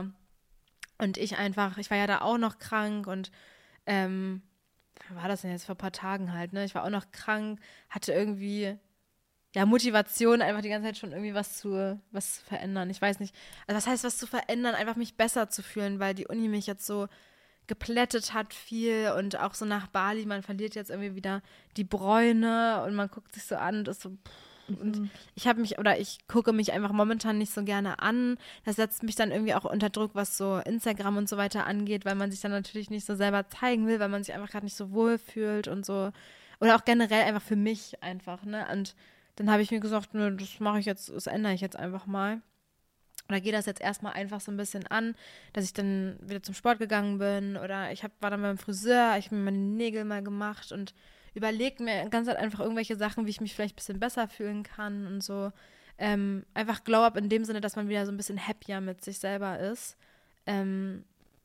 Speaker 2: Und ich einfach, ich war ja da auch noch krank und ähm, wann war das denn jetzt vor ein paar Tagen halt, ne? Ich war auch noch krank, hatte irgendwie ja Motivation, einfach die ganze Zeit schon irgendwie was zu, was zu verändern. Ich weiß nicht, also was heißt was zu verändern, einfach mich besser zu fühlen, weil die Uni mich jetzt so geplättet hat viel und auch so nach Bali, man verliert jetzt irgendwie wieder die Bräune und man guckt sich so an und ist so pff, und ich habe mich oder ich gucke mich einfach momentan nicht so gerne an. Das setzt mich dann irgendwie auch unter Druck, was so Instagram und so weiter angeht, weil man sich dann natürlich nicht so selber zeigen will, weil man sich einfach gerade nicht so wohl fühlt und so. Oder auch generell einfach für mich einfach, ne? Und dann habe ich mir gesagt, nö, das mache ich jetzt, das ändere ich jetzt einfach mal. Oder gehe das jetzt erstmal einfach so ein bisschen an, dass ich dann wieder zum Sport gegangen bin oder ich hab, war dann beim Friseur, ich habe mir meine Nägel mal gemacht und überlegt mir die ganze Zeit einfach irgendwelche Sachen, wie ich mich vielleicht ein bisschen besser fühlen kann und so. Ähm, einfach Glow-Up in dem Sinne, dass man wieder so ein bisschen happier mit sich selber ist. Ähm,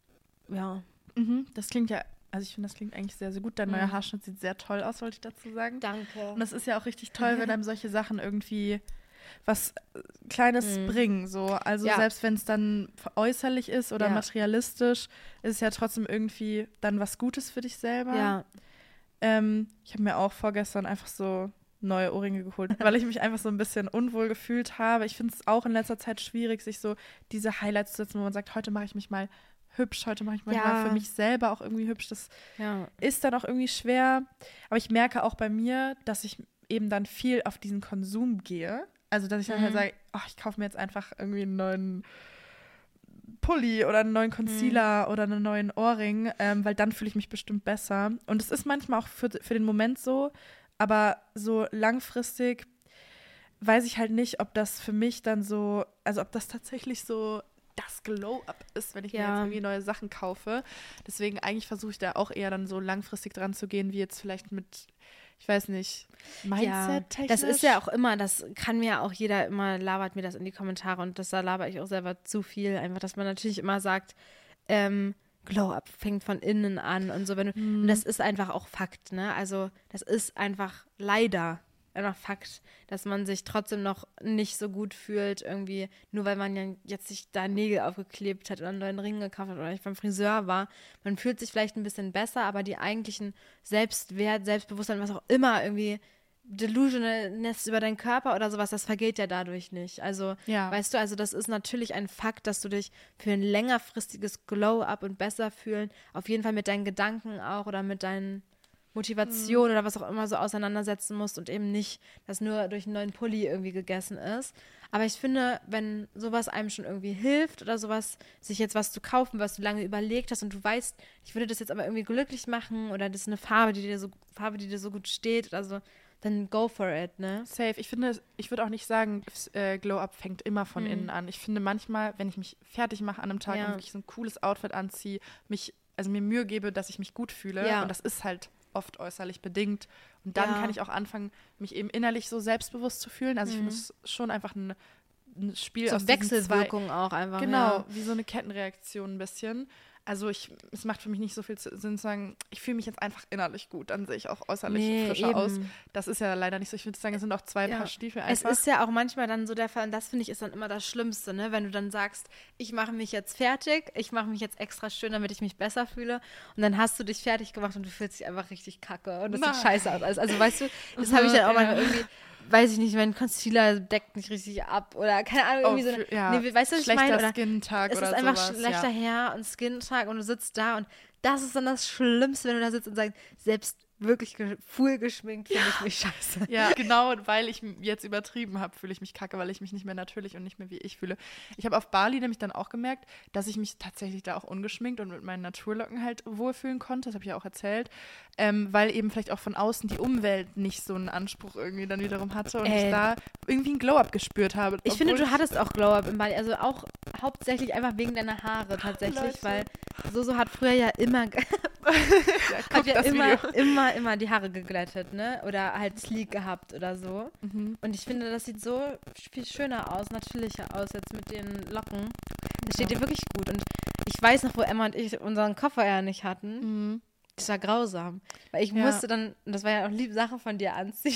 Speaker 2: ja.
Speaker 1: Mhm, das klingt ja, also ich finde, das klingt eigentlich sehr, sehr gut. Dein
Speaker 2: Mhm.
Speaker 1: neuer Haarschnitt sieht sehr toll aus, wollte ich dazu sagen.
Speaker 2: Danke.
Speaker 1: Und das ist ja auch richtig toll, wenn einem solche Sachen irgendwie was äh, Kleines
Speaker 2: Mhm.
Speaker 1: bringen. So. Also
Speaker 2: Ja.
Speaker 1: selbst wenn es dann äußerlich ist oder
Speaker 2: Ja.
Speaker 1: materialistisch, ist es ja trotzdem irgendwie dann was Gutes für dich selber.
Speaker 2: Ja.
Speaker 1: Ähm, ich habe mir auch vorgestern einfach so neue Ohrringe geholt, weil ich mich einfach so ein bisschen unwohl gefühlt habe. Ich finde es auch in letzter Zeit schwierig, sich so diese Highlights zu setzen, wo man sagt, heute mache ich mich mal hübsch, heute mache ich mich
Speaker 2: Ja.
Speaker 1: mal für mich selber auch irgendwie hübsch. Das
Speaker 2: Ja.
Speaker 1: ist dann auch irgendwie schwer. Aber ich merke auch bei mir, dass ich eben dann viel auf diesen Konsum gehe. Also, dass ich dann
Speaker 2: Mhm.
Speaker 1: halt sage, ach, ich kaufe mir jetzt einfach irgendwie einen neuen Pulli oder einen neuen Concealer oder einen neuen Ohrring, ähm, weil dann fühle ich mich bestimmt besser. Und es ist manchmal auch für, für den Moment so, aber so langfristig weiß ich halt nicht, ob das für mich dann so, also ob das tatsächlich so das Glow-Up ist, wenn ich mir
Speaker 2: Ja.
Speaker 1: jetzt irgendwie neue Sachen kaufe. Deswegen eigentlich versuche ich da auch eher dann so langfristig dran zu gehen, wie jetzt vielleicht mit, ich weiß nicht, Mindset-technisch.
Speaker 2: Das ist ja auch immer, das kann mir auch jeder immer, labert mir das in die Kommentare und das da laber ich auch selber zu viel. Einfach, dass man natürlich immer sagt, ähm, Glow-Up fängt von innen an und so. Wenn du,
Speaker 1: Mhm.
Speaker 2: Und das ist einfach auch Fakt, ne? Also das ist einfach leider einfach Fakt, dass man sich trotzdem noch nicht so gut fühlt irgendwie, nur weil man ja jetzt sich da Nägel aufgeklebt hat oder einen neuen Ring gekauft hat oder ich beim Friseur war. Man fühlt sich vielleicht ein bisschen besser, aber die eigentlichen Selbstwert, Selbstbewusstsein, was auch immer irgendwie Delusionalness über deinen Körper oder sowas, das vergeht ja dadurch nicht. Also,
Speaker 1: Ja.
Speaker 2: weißt du, also das ist natürlich ein Fakt, dass du dich für ein längerfristiges Glow-Up und besser fühlen, auf jeden Fall mit deinen Gedanken auch oder mit deinen Motivation
Speaker 1: Mhm.
Speaker 2: oder was auch immer so auseinandersetzen musst und eben nicht, dass nur durch einen neuen Pulli irgendwie gegessen ist. Aber ich finde, wenn sowas einem schon irgendwie hilft oder sowas, sich jetzt was zu kaufen, was du lange überlegt hast und du weißt, ich würde das jetzt aber irgendwie glücklich machen oder das ist eine Farbe, die dir so, Farbe, die dir so gut steht oder so, dann go for it, ne?
Speaker 1: Safe. Ich finde, ich würde auch nicht sagen, äh, Glow-Up fängt immer von
Speaker 2: Mhm.
Speaker 1: innen an. Ich finde manchmal, wenn ich mich fertig mache an einem Tag
Speaker 2: Ja.
Speaker 1: und wirklich so ein cooles Outfit anziehe, mich, also mir Mühe gebe, dass ich mich gut fühle.
Speaker 2: Ja.
Speaker 1: Und das ist halt oft äußerlich bedingt. Und dann
Speaker 2: Ja.
Speaker 1: kann ich auch anfangen, mich eben innerlich so selbstbewusst zu fühlen. Also ich
Speaker 2: Mhm.
Speaker 1: finde es schon einfach ein, ein Spiel
Speaker 2: So
Speaker 1: aus diesen
Speaker 2: Wechselwirkung auch einfach.
Speaker 1: Zwei, genau,
Speaker 2: Ja.
Speaker 1: wie so eine Kettenreaktion ein bisschen. Also ich, es macht für mich nicht so viel Sinn zu sagen, ich fühle mich jetzt einfach innerlich gut, dann sehe ich auch äußerlich
Speaker 2: Nee,
Speaker 1: frischer
Speaker 2: eben.
Speaker 1: aus. Das ist ja leider nicht so. Ich würde sagen, es sind auch zwei
Speaker 2: Ja.
Speaker 1: Paar Stiefel
Speaker 2: Es
Speaker 1: einfach.
Speaker 2: ist ja auch manchmal dann so der Fall, und das finde ich ist dann immer das Schlimmste, ne? Wenn du dann sagst, ich mache mich jetzt fertig, ich mache mich jetzt extra schön, damit ich mich besser fühle und dann hast du dich fertig gemacht und du fühlst dich einfach richtig kacke und das
Speaker 1: Nein.
Speaker 2: sieht scheiße aus. Also weißt du, das habe ich dann auch
Speaker 1: Ja.
Speaker 2: mal irgendwie, weiß ich nicht, mein Concealer deckt nicht richtig ab oder keine Ahnung, irgendwie
Speaker 1: Oh,
Speaker 2: so.
Speaker 1: für- ja.
Speaker 2: Nee, weißt du, was ich
Speaker 1: Schlechter
Speaker 2: meine? Oder
Speaker 1: Skin-Tag
Speaker 2: es
Speaker 1: oder
Speaker 2: ist einfach
Speaker 1: sowas,
Speaker 2: schlechter
Speaker 1: ja.
Speaker 2: Hair und Skin-Tag und du sitzt da und das ist dann das Schlimmste, wenn du da sitzt und sagst, selbst wirklich ge full geschminkt finde ich mich scheiße.
Speaker 1: Ja, genau, weil ich m- jetzt übertrieben habe, fühle ich mich kacke, weil ich mich nicht mehr natürlich und nicht mehr wie ich fühle. Ich habe auf Bali nämlich dann auch gemerkt, dass ich mich tatsächlich da auch ungeschminkt und mit meinen Naturlocken halt wohlfühlen konnte. Das habe ich ja auch erzählt. Ähm, weil eben vielleicht auch von außen die Umwelt nicht so einen Anspruch irgendwie dann wiederum hatte und
Speaker 2: Ey.
Speaker 1: ich da irgendwie ein Glow-Up gespürt habe.
Speaker 2: Ich finde,
Speaker 1: obwohl
Speaker 2: du hattest auch Glow-Up im Bali, also auch hauptsächlich einfach wegen deiner Haare tatsächlich,
Speaker 1: Leute.
Speaker 2: weil Soso hat früher ja immer, ge-
Speaker 1: ja,
Speaker 2: hat
Speaker 1: guck
Speaker 2: ja
Speaker 1: das
Speaker 2: immer,
Speaker 1: Video.
Speaker 2: immer, immer die Haare geglättet, ne? Oder halt sleek gehabt oder so.
Speaker 1: Mhm.
Speaker 2: Und ich finde, das sieht so viel schöner aus, natürlicher aus jetzt mit den Locken. Das steht dir wirklich gut. Und ich weiß noch, wo Emma und ich unseren Koffer ja nicht hatten.
Speaker 1: Mhm.
Speaker 2: Das war grausam. Weil ich
Speaker 1: Ja.
Speaker 2: musste dann, und das war ja auch lieb Sache von dir anziehen,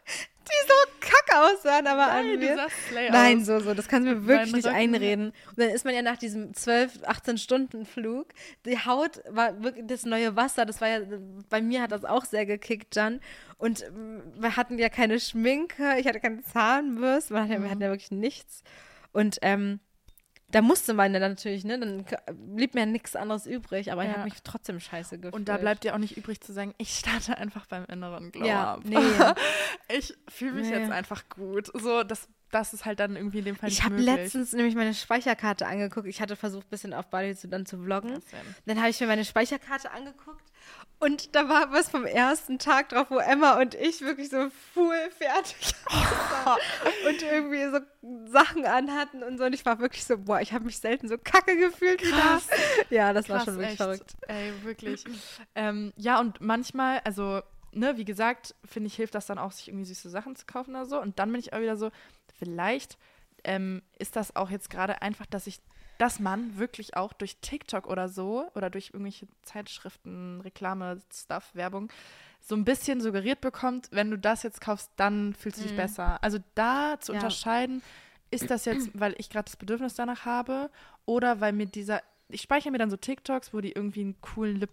Speaker 2: die so kacke aussahen, aber an
Speaker 1: Nein,
Speaker 2: mir.
Speaker 1: du sahst slay
Speaker 2: Nein,
Speaker 1: aus.
Speaker 2: so, so, das kannst du mir
Speaker 1: Mit
Speaker 2: wirklich
Speaker 1: meinen
Speaker 2: nicht
Speaker 1: Röcken.
Speaker 2: einreden. Und dann ist man ja nach diesem zwölf, achtzehn Stunden Flug, die Haut war wirklich das neue Wasser, das war ja, bei mir hat das auch sehr gekickt dann. Und ähm, wir hatten ja keine Schminke, ich hatte keine Zahnbürste, wir hatten ja, wir hatten ja wirklich nichts. Und ähm, da musste man ja dann natürlich, ne, dann k- blieb mir nichts anderes übrig, aber ich
Speaker 1: Ja.
Speaker 2: habe mich trotzdem scheiße gefühlt.
Speaker 1: Und da bleibt dir auch nicht übrig zu sagen, ich starte einfach beim inneren Glow-Up.
Speaker 2: Ja, nee.
Speaker 1: Ich fühle mich
Speaker 2: Nee.
Speaker 1: jetzt einfach gut. So, das, das ist halt dann irgendwie in dem Fall
Speaker 2: Ich
Speaker 1: nicht
Speaker 2: habe
Speaker 1: möglich.
Speaker 2: letztens nämlich meine Speicherkarte angeguckt. Ich hatte versucht, ein bisschen auf Bali zu, dann zu vloggen.
Speaker 1: Was denn?
Speaker 2: Dann habe ich mir meine Speicherkarte angeguckt und da war was vom ersten Tag drauf, wo Emma und ich wirklich so full fertig waren und irgendwie so Sachen anhatten und so. Und ich war wirklich so, boah, ich habe mich selten so kacke gefühlt wie da. Ja, das war
Speaker 1: Krass,
Speaker 2: schon wirklich
Speaker 1: echt.
Speaker 2: verrückt.
Speaker 1: Ey, wirklich. ähm, ja, und manchmal, also, ne, wie gesagt, finde ich, hilft das dann auch, sich irgendwie süße Sachen zu kaufen oder so. Und dann bin ich auch wieder so, vielleicht ähm, ist das auch jetzt gerade einfach, dass ich, dass man wirklich auch durch TikTok oder so oder durch irgendwelche Zeitschriften, Reklame, Stuff, Werbung so ein bisschen suggeriert bekommt, wenn du das jetzt kaufst, dann fühlst du dich
Speaker 2: Mhm.
Speaker 1: besser. Also da zu
Speaker 2: Ja.
Speaker 1: unterscheiden, ist das jetzt, weil ich gerade das Bedürfnis danach habe oder weil mir dieser, ich speichere mir dann so TikToks, wo die irgendwie einen coolen Lippenstift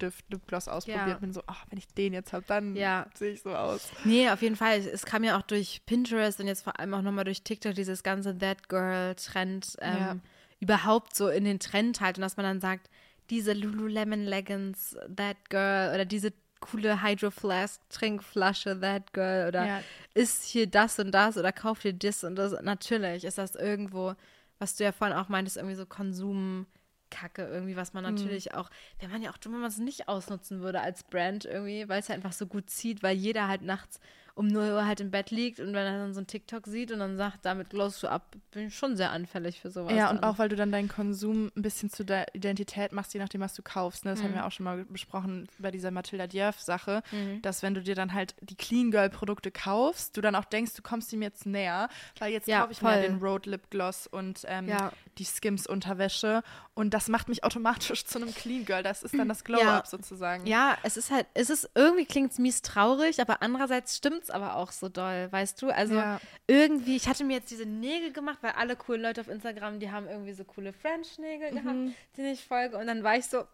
Speaker 1: Lipstift, Lipgloss ausprobiert.
Speaker 2: Ja.
Speaker 1: Bin so, ach, wenn ich den jetzt habe, dann
Speaker 2: Ja.
Speaker 1: sehe ich so aus.
Speaker 2: Nee, auf jeden Fall. Es kam ja auch durch Pinterest und jetzt vor allem auch nochmal durch TikTok dieses ganze That Girl-Trend ähm,
Speaker 1: Ja.
Speaker 2: überhaupt so in den Trend halt. Und dass man dann sagt, diese Lululemon Leggings, That Girl oder diese coole Hydro Flask Trinkflasche, That Girl oder
Speaker 1: Ja.
Speaker 2: ist hier das und das oder kauft dir das und das. Natürlich ist das irgendwo, was du ja vorhin auch meintest, irgendwie so Konsumkacke irgendwie, was man natürlich auch, wäre man ja auch dumm, wenn man es nicht ausnutzen würde als Brand irgendwie, weil es ja einfach so gut zieht, weil jeder halt nachts um null Uhr halt im Bett liegt und wenn er dann so ein TikTok sieht und dann sagt, damit glowst du ab, bin ich schon sehr anfällig für sowas.
Speaker 1: Ja, und
Speaker 2: dann.
Speaker 1: auch, weil du dann deinen Konsum ein bisschen zu der Identität machst, je nachdem, was du kaufst. Ne? Das haben wir auch schon mal besprochen bei dieser Mathilda Djerf-Sache, dass wenn du dir dann halt die Clean Girl-Produkte kaufst, du dann auch denkst, du kommst ihm jetzt näher, weil jetzt
Speaker 2: Ja,
Speaker 1: kaufe ich
Speaker 2: voll.
Speaker 1: mir den Road Lip Gloss und ähm,
Speaker 2: Ja.
Speaker 1: die Skims-Unterwäsche und das macht mich automatisch zu einem Clean Girl. Das ist dann das Glow-Up
Speaker 2: Ja.
Speaker 1: sozusagen.
Speaker 2: Ja, es ist halt, es ist, irgendwie klingt es mies traurig, aber andererseits stimmt es aber auch so doll, weißt du? Also
Speaker 1: Ja.
Speaker 2: irgendwie, ich hatte mir jetzt diese Nägel gemacht, weil alle coolen Leute auf Instagram, die haben irgendwie so coole French-Nägel gehabt, denen ich folge und dann war ich so,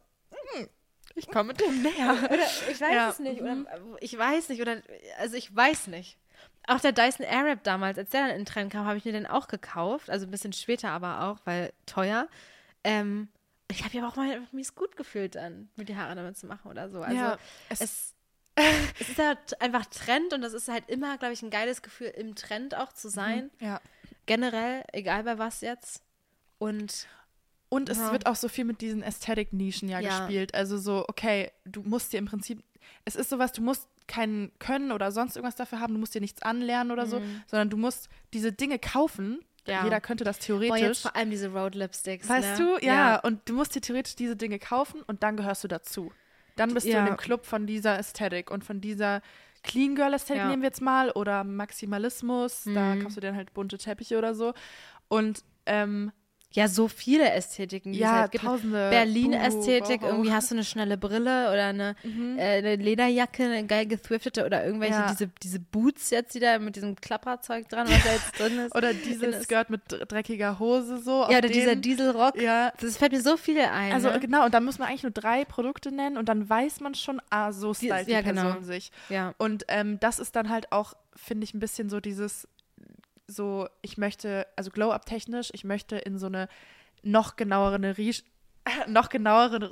Speaker 1: Ich komme mit dem näher.
Speaker 2: oder ich weiß
Speaker 1: Ja.
Speaker 2: es nicht, oder ich weiß nicht, oder, also ich weiß nicht. Auch der Dyson Airwrap damals, als der dann in den Trend kam, habe ich mir den auch gekauft, also ein bisschen später aber auch, weil teuer. Ähm, ich habe ja auch mal mies gut gefühlt dann, mir die Haare damit zu machen oder so. Also
Speaker 1: Ja,
Speaker 2: es,
Speaker 1: es-
Speaker 2: es ist halt einfach Trend und das ist halt immer, glaube ich, ein geiles Gefühl, im Trend auch zu sein.
Speaker 1: Ja.
Speaker 2: Generell, egal bei was jetzt. Und
Speaker 1: Und es
Speaker 2: Ja.
Speaker 1: wird auch so viel mit diesen Ästhetik-Nischen ja,
Speaker 2: Ja.
Speaker 1: gespielt. Also so, okay, du musst dir im Prinzip, es ist sowas, du musst kein Können oder sonst irgendwas dafür haben, du musst dir nichts anlernen oder so, sondern du musst diese Dinge kaufen.
Speaker 2: Ja.
Speaker 1: Jeder könnte das
Speaker 2: boah,
Speaker 1: theoretisch.
Speaker 2: jetzt vor allem diese Road Lipsticks.
Speaker 1: Weißt
Speaker 2: ne?
Speaker 1: du? Ja, und du musst dir theoretisch diese Dinge kaufen und dann gehörst du dazu. Dann bist du
Speaker 2: Ja.
Speaker 1: in dem Club von dieser Ästhetik und von dieser Clean Girl Ästhetik
Speaker 2: Ja.
Speaker 1: nehmen wir jetzt mal oder Maximalismus, da
Speaker 2: Mhm.
Speaker 1: kaufst du dir dann halt bunte Teppiche oder so. Und ähm,
Speaker 2: Ja, so viele Ästhetiken, die es
Speaker 1: ja,
Speaker 2: halt gibt.
Speaker 1: tausende.
Speaker 2: Berlin-Ästhetik,
Speaker 1: Boho.
Speaker 2: irgendwie hast du eine schnelle Brille oder eine, äh, eine Lederjacke, eine geil gethriftete oder irgendwelche,
Speaker 1: Ja.
Speaker 2: diese, diese Boots jetzt wieder mit diesem Klapperzeug dran, was da jetzt drin ist.
Speaker 1: Oder
Speaker 2: Ich
Speaker 1: dieses
Speaker 2: finde es-
Speaker 1: Skirt mit dr- dreckiger Hose so. auf
Speaker 2: Ja, oder dieser
Speaker 1: den-
Speaker 2: Dieselrock.
Speaker 1: Ja,
Speaker 2: Das fällt mir so viel ein.
Speaker 1: also
Speaker 2: ne?
Speaker 1: genau, und dann muss man eigentlich nur drei Produkte nennen und dann weiß man schon, ah, so
Speaker 2: Die-
Speaker 1: stylt die,
Speaker 2: ja,
Speaker 1: Person
Speaker 2: genau.
Speaker 1: sich.
Speaker 2: Ja.
Speaker 1: Und ähm, das ist dann halt auch, finde ich, ein bisschen so dieses, so, ich möchte, also Glow-Up-technisch, ich möchte in so eine noch genauere Riech noch genauere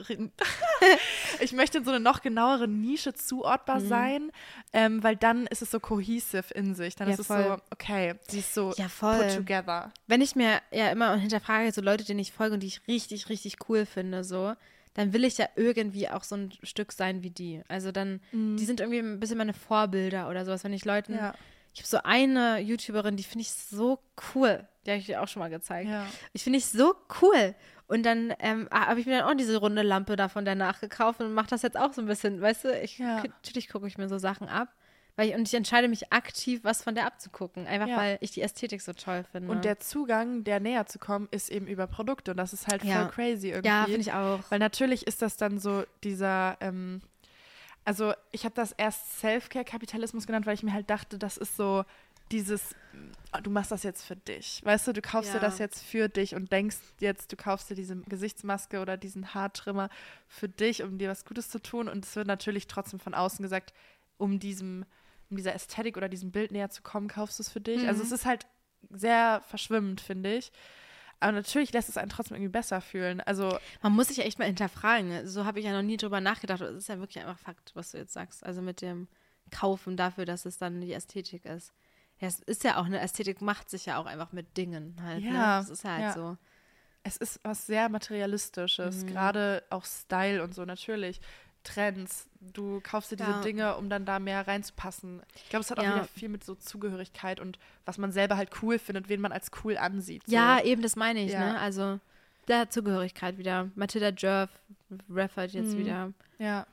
Speaker 1: ich möchte in so eine noch genauere Nische zuordbar
Speaker 2: Mhm.
Speaker 1: sein, ähm, weil dann ist es so cohesive in sich. Dann
Speaker 2: Ja,
Speaker 1: ist es
Speaker 2: voll.
Speaker 1: so, okay, sie ist so
Speaker 2: Ja, voll.
Speaker 1: put together.
Speaker 2: Wenn ich mir ja immer hinterfrage, so Leute, denen ich folge und die ich richtig, richtig cool finde, so, dann will ich ja irgendwie auch so ein Stück sein wie die. Also dann, die sind irgendwie ein bisschen meine Vorbilder oder sowas. Wenn ich Leuten,
Speaker 1: Ja.
Speaker 2: ich habe so eine YouTuberin, die finde ich so cool. Die habe ich dir auch schon mal gezeigt.
Speaker 1: Ja.
Speaker 2: Ich finde ich so cool. Und dann ähm, habe ich mir dann auch diese runde Lampe davon danach gekauft und mache das jetzt auch so ein bisschen, weißt du, ich,
Speaker 1: Ja.
Speaker 2: natürlich gucke ich mir so Sachen ab. Weil ich, und ich entscheide mich aktiv, was von der abzugucken. Einfach
Speaker 1: Ja.
Speaker 2: weil ich die Ästhetik so toll finde.
Speaker 1: Und der Zugang, der näher zu kommen, ist eben über Produkte. Und das ist halt voll
Speaker 2: Ja.
Speaker 1: crazy irgendwie.
Speaker 2: Ja, finde ich auch.
Speaker 1: Weil natürlich ist das dann so dieser, ähm, also ich habe das erst Self-Care-Kapitalismus genannt, weil ich mir halt dachte, das ist so dieses, ah, du machst das jetzt für dich. Weißt du, du kaufst
Speaker 2: Ja.
Speaker 1: dir das jetzt für dich und denkst jetzt, du kaufst dir diese Gesichtsmaske oder diesen Haartrimmer für dich, um dir was Gutes zu tun. Und es wird natürlich trotzdem von außen gesagt, um diesem um dieser Ästhetik oder diesem Bild näher zu kommen, kaufst du es für dich.
Speaker 2: Mhm.
Speaker 1: Also es ist halt sehr verschwimmend, finde ich. Aber natürlich lässt es einen trotzdem irgendwie besser fühlen. Also
Speaker 2: Man muss sich ja echt mal hinterfragen. ne? So habe ich ja noch nie drüber nachgedacht. Das ist ja wirklich einfach Fakt, was du jetzt sagst. Also mit dem Kaufen dafür, dass es dann die Ästhetik ist. Ja, es ist ja auch eine Ästhetik, macht sich ja auch einfach mit Dingen halt. Ne?
Speaker 1: Ja,
Speaker 2: Das ist halt
Speaker 1: ja.
Speaker 2: so.
Speaker 1: es ist was sehr Materialistisches,
Speaker 2: Mhm.
Speaker 1: gerade auch Style und so natürlich. Trends, du kaufst dir diese
Speaker 2: Ja.
Speaker 1: Dinge, um dann da mehr reinzupassen. Ich glaube, es hat auch
Speaker 2: Ja.
Speaker 1: wieder viel mit so Zugehörigkeit und was man selber halt cool findet, wen man als cool ansieht. So.
Speaker 2: Ja, eben, das meine ich.
Speaker 1: Ja.
Speaker 2: Ne? Also da Zugehörigkeit wieder. Mathilda Djerf, Raffert jetzt
Speaker 1: Mhm.
Speaker 2: wieder.
Speaker 1: ja.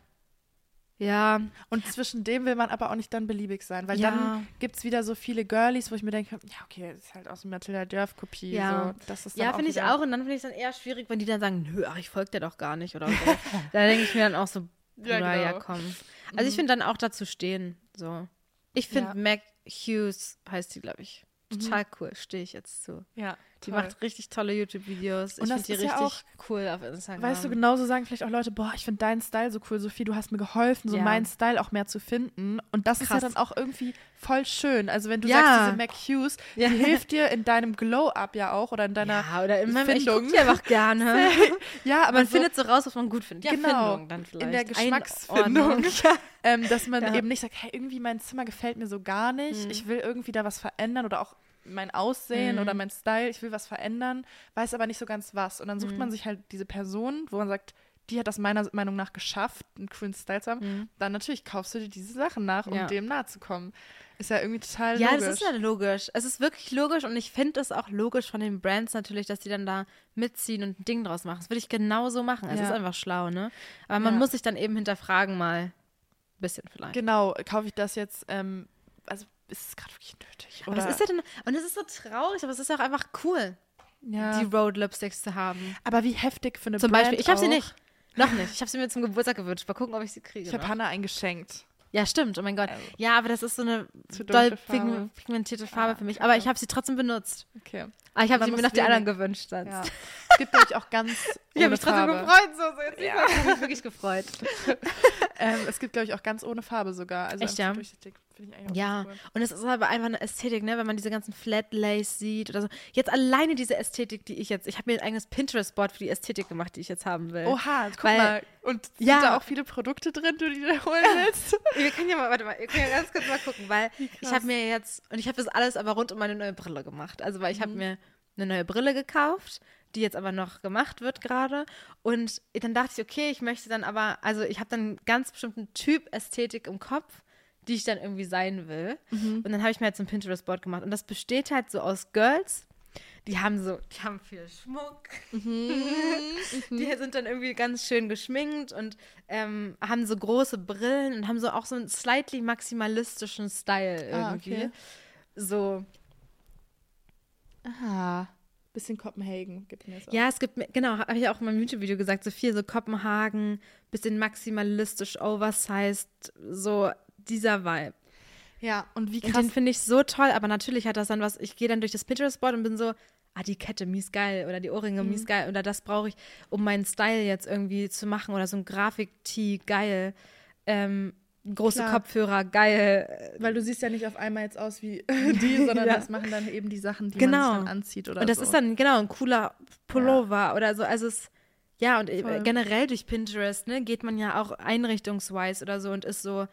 Speaker 2: Ja,
Speaker 1: Und zwischen dem will man aber auch nicht dann beliebig sein, weil
Speaker 2: Ja.
Speaker 1: dann gibt es wieder so viele Girlies, wo ich mir denke, ja, okay, das ist halt aus dem Matilda Djerf-Kopie.
Speaker 2: Ja.
Speaker 1: So. Das ist dann
Speaker 2: ja finde ich
Speaker 1: wieder-
Speaker 2: auch. Und dann finde ich es dann eher schwierig, wenn die dann sagen, nö, ach, ich folge dir doch gar nicht oder so. Da denke ich mir dann auch so,
Speaker 1: Ja,
Speaker 2: Bruder, ja,
Speaker 1: genau.
Speaker 2: komm. Also ich finde dann auch dazu stehen. So. Ich finde
Speaker 1: Ja.
Speaker 2: Mac Hughes heißt die, glaube ich. Total cool, stehe ich jetzt zu.
Speaker 1: Ja,
Speaker 2: Die
Speaker 1: Toll.
Speaker 2: macht richtig tolle YouTube-Videos.
Speaker 1: Und
Speaker 2: Ich
Speaker 1: das
Speaker 2: finde die
Speaker 1: ist ja
Speaker 2: richtig cool auf Instagram.
Speaker 1: Weißt du, genauso sagen vielleicht auch Leute, boah, ich finde deinen Style so cool, Sophie, du hast mir geholfen, so
Speaker 2: Ja.
Speaker 1: meinen Style auch mehr zu finden. Und das ist ja
Speaker 2: Krass.
Speaker 1: dann auch irgendwie voll schön. Also wenn du
Speaker 2: Ja.
Speaker 1: sagst, diese Mac Hughes,
Speaker 2: Ja.
Speaker 1: die hilft dir in deinem Glow-Up ja auch oder in deiner
Speaker 2: Ja, oder in meinem, ich
Speaker 1: Findung.
Speaker 2: gucke die einfach gerne.
Speaker 1: Ja, aber
Speaker 2: Man
Speaker 1: so
Speaker 2: findet so raus, was man gut findet. Ja,
Speaker 1: Genau.
Speaker 2: Findung dann vielleicht.
Speaker 1: in der Geschmacksfindung,
Speaker 2: Einordnung. Ja.
Speaker 1: ähm, dass man
Speaker 2: Ja.
Speaker 1: eben nicht sagt, hey, irgendwie mein Zimmer gefällt mir so gar nicht,
Speaker 2: Mhm.
Speaker 1: ich will irgendwie da was verändern oder auch mein Aussehen
Speaker 2: Mhm.
Speaker 1: oder mein Style, ich will was verändern, weiß aber nicht so ganz was. Und dann sucht
Speaker 2: Mhm.
Speaker 1: man sich halt diese Person, wo man sagt, die hat das meiner Meinung nach geschafft, einen coolen Style zu haben.
Speaker 2: Mhm.
Speaker 1: Dann natürlich kaufst du dir diese Sachen nach, um
Speaker 2: Ja.
Speaker 1: dem nahe zu kommen. Ist ja irgendwie total
Speaker 2: Ja,
Speaker 1: logisch.
Speaker 2: das ist ja logisch. Es ist wirklich logisch und ich finde es auch logisch von den Brands natürlich, dass die dann da mitziehen und ein Ding draus machen. Das würde ich genauso machen. Es
Speaker 1: Ja.
Speaker 2: ist einfach schlau, ne? Aber man
Speaker 1: Ja.
Speaker 2: muss sich dann eben hinterfragen mal ein bisschen vielleicht.
Speaker 1: Genau, kaufe ich das jetzt, ähm, also ist es gerade wirklich nötig?
Speaker 2: Aber
Speaker 1: Oder?
Speaker 2: es ist ja dann, und es ist so traurig, aber es ist auch einfach cool,
Speaker 1: ja.
Speaker 2: die Road Lipsticks zu haben.
Speaker 1: Aber wie heftig für eine
Speaker 2: Zum
Speaker 1: Brand
Speaker 2: Beispiel, ich habe sie
Speaker 1: auch.
Speaker 2: nicht. Noch nicht. Ich habe sie mir zum Geburtstag gewünscht. Mal gucken, ob ich sie kriege.
Speaker 1: Ich habe
Speaker 2: noch.
Speaker 1: Hannah eingeschenkt.
Speaker 2: Ja, stimmt. Oh mein Gott.
Speaker 1: Also,
Speaker 2: Ja, aber das ist so eine
Speaker 1: zu
Speaker 2: doll
Speaker 1: dunkle Farbe.
Speaker 2: pigm- pigmentierte Farbe
Speaker 1: Ah,
Speaker 2: für mich.
Speaker 1: okay.
Speaker 2: Aber ich habe sie trotzdem benutzt.
Speaker 1: Okay.
Speaker 2: Aber ich habe
Speaker 1: Man
Speaker 2: sie mir
Speaker 1: muss
Speaker 2: noch die
Speaker 1: wenig-
Speaker 2: anderen gewünscht sonst.
Speaker 1: Ja. Es gibt, glaube ich, auch ganz
Speaker 2: Ich
Speaker 1: ohne
Speaker 2: habe mich trotzdem
Speaker 1: Farbe.
Speaker 2: gefreut. So, so jetzt
Speaker 1: Ja.
Speaker 2: ich habe mich wirklich gefreut.
Speaker 1: Ähm, es gibt, glaube ich, auch ganz ohne Farbe sogar. Also
Speaker 2: Echt,
Speaker 1: einfach so
Speaker 2: ja?
Speaker 1: durchsichtig. Finde ich eigentlich auch
Speaker 2: Ja,
Speaker 1: ganz cool.
Speaker 2: und es ist aber einfach eine Ästhetik, ne, wenn man diese ganzen Flat Lace sieht oder so. Jetzt alleine diese Ästhetik, die ich jetzt, ich habe mir ein eigenes Pinterest-Board für die Ästhetik gemacht, die ich jetzt haben will.
Speaker 1: Oha, guck
Speaker 2: Weil-
Speaker 1: mal. Und sind
Speaker 2: Ja.
Speaker 1: da auch viele Produkte drin, die du dir holen willst?
Speaker 2: Wir können ja mal, warte mal, ihr könnt ja ganz kurz mal gucken, weil ich
Speaker 1: krass.
Speaker 2: habe mir jetzt, und ich habe das alles aber rund um meine neue Brille gemacht. Also, weil ich
Speaker 1: Mhm.
Speaker 2: habe mir eine neue Brille gekauft, die jetzt aber noch gemacht wird gerade. Und dann dachte ich, okay, ich möchte dann aber, also ich habe dann einen ganz bestimmten Typ Ästhetik im Kopf, die ich dann irgendwie sein will.
Speaker 1: Mhm.
Speaker 2: Und dann habe ich mir jetzt so ein Pinterest-Board gemacht. Und das besteht halt so aus Girls, die haben so, die haben viel Schmuck. Die sind dann irgendwie ganz schön geschminkt und ähm, haben so große Brillen und haben so auch so einen slightly maximalistischen Style
Speaker 1: Ah,
Speaker 2: irgendwie.
Speaker 1: okay.
Speaker 2: So,
Speaker 1: Aha. Bisschen Kopenhagen gibt mir so.
Speaker 2: ja, es gibt, genau, habe ich auch in meinem YouTube-Video gesagt, so viel so Kopenhagen, bisschen maximalistisch, oversized, so dieser Vibe.
Speaker 1: Ja, und wie
Speaker 2: Und
Speaker 1: krass.
Speaker 2: den finde ich so toll, aber natürlich hat das dann was, ich gehe dann durch das Pinterest-Board und bin so, ah, die Kette, mies geil, oder die Ohrringe,
Speaker 1: Mhm.
Speaker 2: mies geil, oder das brauche ich, um meinen Style jetzt irgendwie zu machen, oder so ein Grafik-Tee, geil, ähm, große
Speaker 1: Klar.
Speaker 2: Kopfhörer, geil.
Speaker 1: Weil du siehst ja nicht auf einmal jetzt aus wie die, sondern
Speaker 2: Ja.
Speaker 1: das machen dann eben die Sachen, die
Speaker 2: Genau.
Speaker 1: man sich dann anzieht oder
Speaker 2: Und das
Speaker 1: so.
Speaker 2: ist dann, genau, ein cooler Pullover oder so, also es, ja, und äh,
Speaker 1: Voll.
Speaker 2: generell durch Pinterest, ne, geht man ja auch einrichtungsweise oder so und ist so,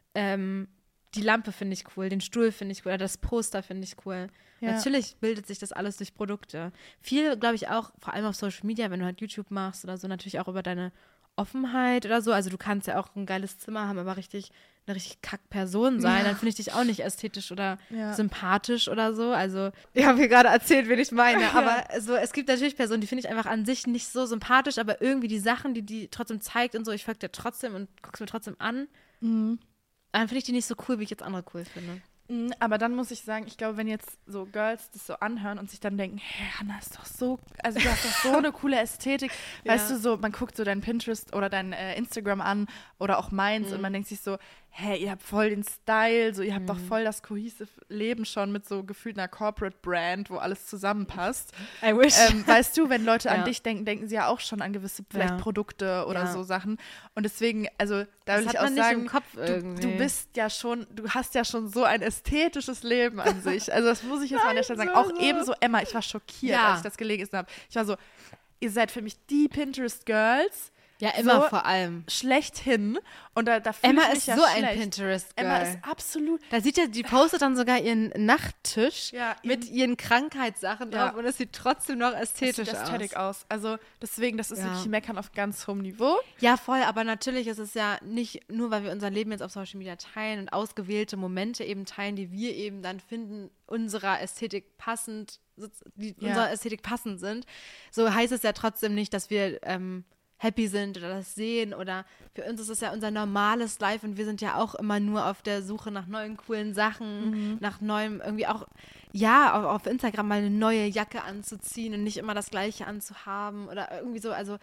Speaker 2: ähm, die Lampe finde ich cool, den Stuhl finde ich cool, oder das Poster finde ich cool.
Speaker 1: Ja.
Speaker 2: Natürlich bildet sich das alles durch Produkte. Viel, glaube ich, auch, vor allem auf Social Media, wenn du halt YouTube machst oder so, natürlich auch über deine Offenheit oder so. Also du kannst ja auch ein geiles Zimmer haben, aber richtig eine richtig kack Person sein.
Speaker 1: Ja.
Speaker 2: Dann finde ich dich auch nicht ästhetisch oder
Speaker 1: Ja.
Speaker 2: sympathisch oder so. Also ich habe mir gerade erzählt, wen ich meine. Aber so, es gibt natürlich Personen, die finde ich einfach an sich nicht so sympathisch, aber irgendwie die Sachen, die die trotzdem zeigt und so, ich folge dir trotzdem und guck's mir trotzdem an.
Speaker 1: Mhm.
Speaker 2: Dann finde ich die nicht so cool, wie ich jetzt andere cool finde.
Speaker 1: Mm, Aber dann muss ich sagen, ich glaube, wenn jetzt so Girls das so anhören und sich dann denken, hey, Hannah ist doch so, also du hast doch so eine coole Ästhetik. Weißt
Speaker 2: Ja.
Speaker 1: du, so, man guckt so dein Pinterest oder dein äh, Instagram an oder auch meins
Speaker 2: Mhm.
Speaker 1: und man denkt sich so, hey, ihr habt voll den Style, so ihr habt
Speaker 2: Mhm.
Speaker 1: doch voll das cohesive Leben schon mit so gefühlt einer Corporate Brand, wo alles zusammenpasst.
Speaker 2: I wish.
Speaker 1: ähm, weißt du, wenn Leute an
Speaker 2: Ja.
Speaker 1: dich denken, denken sie ja auch schon an gewisse vielleicht
Speaker 2: Ja.
Speaker 1: Produkte oder
Speaker 2: Ja.
Speaker 1: so Sachen. Und deswegen, also da
Speaker 2: Das
Speaker 1: will
Speaker 2: hat
Speaker 1: ich auch
Speaker 2: man nicht
Speaker 1: sagen,
Speaker 2: im Kopf
Speaker 1: du,
Speaker 2: irgendwie.
Speaker 1: du bist ja schon, du hast ja schon so ein ästhetisches Leben an sich. Also das muss ich jetzt mal an der Stelle sagen. Auch ebenso Emma, ich war schockiert,
Speaker 2: Ja.
Speaker 1: als ich das gelesen habe. Ich war so, ihr seid für mich die Pinterest-Girls
Speaker 2: Ja, immer
Speaker 1: so
Speaker 2: vor allem.
Speaker 1: schlechthin. Und da, da fühle
Speaker 2: Emma
Speaker 1: ich mich
Speaker 2: ist
Speaker 1: ja
Speaker 2: so ein
Speaker 1: schlecht.
Speaker 2: Pinterest-Girl.
Speaker 1: Emma ist absolut.
Speaker 2: Da sieht ja, die postet dann sogar ihren Nachttisch
Speaker 1: Ja,
Speaker 2: mit ihren Krankheitssachen
Speaker 1: Ja.
Speaker 2: drauf und es sieht trotzdem noch
Speaker 1: Das
Speaker 2: ästhetisch
Speaker 1: sieht ästhetisch
Speaker 2: aus.
Speaker 1: aus. Also deswegen, das ist
Speaker 2: Ja.
Speaker 1: wirklich Meckern auf ganz hohem Niveau.
Speaker 2: Ja, voll, aber natürlich ist es ja nicht nur, weil wir unser Leben jetzt auf Social Media teilen und ausgewählte Momente eben teilen, die wir eben dann finden, unserer Ästhetik passend, die
Speaker 1: Ja.
Speaker 2: unserer Ästhetik passend sind. So heißt es ja trotzdem nicht, dass wir ähm, happy sind oder das sehen oder für uns ist es ja unser normales Life und wir sind ja auch immer nur auf der Suche nach neuen coolen Sachen,
Speaker 1: Mhm.
Speaker 2: nach neuem, irgendwie auch, ja, auf, auf Instagram mal eine neue Jacke anzuziehen und nicht immer das Gleiche anzuhaben oder irgendwie so, also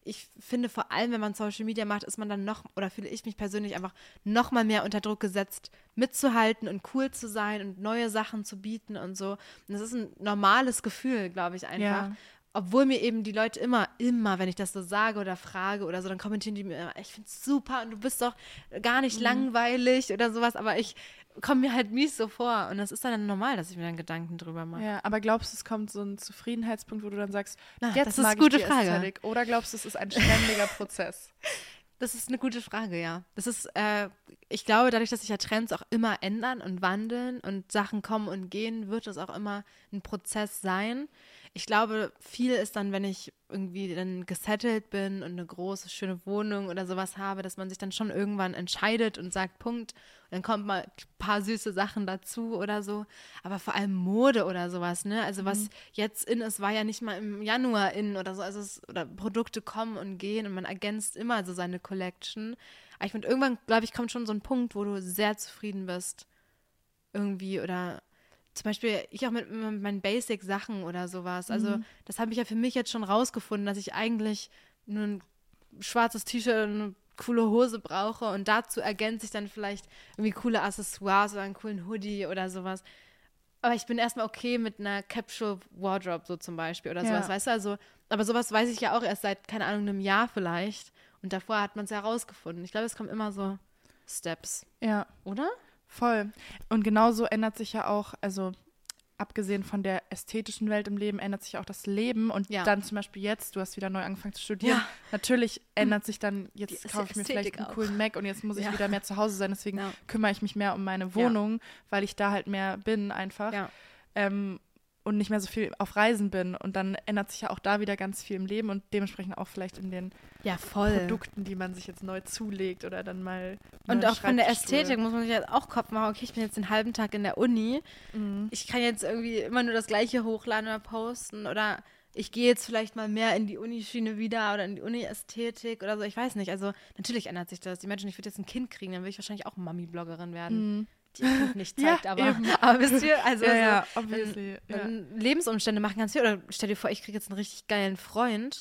Speaker 2: ich finde vor allem, wenn man Social Media macht, ist man dann noch, oder fühle ich mich persönlich einfach noch mal mehr unter Druck gesetzt, mitzuhalten und cool zu sein und neue Sachen zu bieten und so. Und das ist ein normales Gefühl, glaube ich, einfach.
Speaker 1: Ja.
Speaker 2: Obwohl mir eben die Leute immer, immer, wenn ich das so sage oder frage oder so, dann kommentieren die mir immer, ich finde es super und du bist doch gar nicht
Speaker 1: Mhm.
Speaker 2: langweilig oder sowas, aber ich komme mir halt mies so vor. Und das ist dann normal, dass ich mir dann Gedanken drüber mache.
Speaker 1: Ja, aber glaubst du, es kommt so ein Zufriedenheitspunkt, wo du dann sagst,
Speaker 2: Na,
Speaker 1: jetzt
Speaker 2: das ist
Speaker 1: mag
Speaker 2: eine gute
Speaker 1: ich die
Speaker 2: Frage.
Speaker 1: Ästhetik? Oder glaubst du, es ist ein ständiger Prozess?
Speaker 2: Das ist eine gute Frage, ja. Das ist, äh, ich glaube, dadurch, dass sich ja Trends auch immer ändern und wandeln und Sachen kommen und gehen, wird es auch immer ein Prozess sein. Ich glaube, viel ist dann, wenn ich irgendwie dann gesettelt bin und eine große, schöne Wohnung oder sowas habe, dass man sich dann schon irgendwann entscheidet und sagt, Punkt. Und dann kommt mal ein paar süße Sachen dazu oder so. Aber vor allem Mode oder sowas, ne? Also was jetzt in ist, war ja nicht mal im Januar in oder so. Also es, oder Produkte kommen und gehen und man ergänzt immer so seine Collection. Aber ich finde, irgendwann, glaube ich, kommt schon so ein Punkt, wo du sehr zufrieden bist. Irgendwie oder zum Beispiel ich auch mit, mit meinen Basic-Sachen oder sowas. Also
Speaker 1: Mhm.
Speaker 2: das habe ich ja für mich jetzt schon rausgefunden, dass ich eigentlich nur ein schwarzes T-Shirt und eine coole Hose brauche und dazu ergänze ich dann vielleicht irgendwie coole Accessoires oder einen coolen Hoodie oder sowas. Aber ich bin erstmal okay mit einer Capsule Wardrobe so zum Beispiel oder sowas,
Speaker 1: Ja.
Speaker 2: weißt du? Also, aber sowas weiß ich ja auch erst seit, keine Ahnung, einem Jahr vielleicht. Und davor hat man es ja rausgefunden. Ich glaube, es kommen immer so Steps,
Speaker 1: Ja,
Speaker 2: oder?
Speaker 1: voll. Und genauso ändert sich ja auch, also abgesehen von der ästhetischen Welt im Leben, ändert sich auch das Leben. Und
Speaker 2: Ja.
Speaker 1: dann zum Beispiel jetzt, du hast wieder neu angefangen zu studieren.
Speaker 2: Ja.
Speaker 1: Natürlich ändert sich dann,
Speaker 2: Die
Speaker 1: jetzt kaufe ich mir
Speaker 2: Ästhetik
Speaker 1: vielleicht einen
Speaker 2: auch.
Speaker 1: coolen Mac und jetzt muss ich
Speaker 2: Ja.
Speaker 1: wieder mehr zu Hause sein. Deswegen
Speaker 2: Ja.
Speaker 1: kümmere ich mich mehr um meine Wohnung, weil ich da halt mehr bin einfach.
Speaker 2: Ja.
Speaker 1: Ähm, und nicht mehr so viel auf Reisen bin. Und dann ändert sich ja auch da wieder ganz viel im Leben und dementsprechend auch vielleicht in den
Speaker 2: Ja, voll.
Speaker 1: Produkten, die man sich jetzt neu zulegt oder dann mal
Speaker 2: Und
Speaker 1: neuen
Speaker 2: auch von der
Speaker 1: Schreibtischstuhl.
Speaker 2: Ästhetik muss man sich halt auch Kopf machen, okay, ich bin jetzt den halben Tag in der Uni,
Speaker 1: Mhm.
Speaker 2: ich kann jetzt irgendwie immer nur das Gleiche hochladen oder posten oder ich gehe jetzt vielleicht mal mehr in die Unischiene wieder oder in die Uni-Ästhetik oder so, ich weiß nicht, also natürlich ändert sich das. Imagine, ich würde jetzt ein Kind kriegen, dann würde ich wahrscheinlich auch Mami-Bloggerin werden,
Speaker 1: Mhm.
Speaker 2: die ihr Kind nicht
Speaker 1: Ja,
Speaker 2: zeigt, aber,
Speaker 1: eben.
Speaker 2: aber wisst ihr, also
Speaker 1: Ja,
Speaker 2: so,
Speaker 1: ja,
Speaker 2: dann,
Speaker 1: obviously. Ja.
Speaker 2: dann Lebensumstände machen ganz viel, oder stell dir vor, ich kriege jetzt einen richtig geilen Freund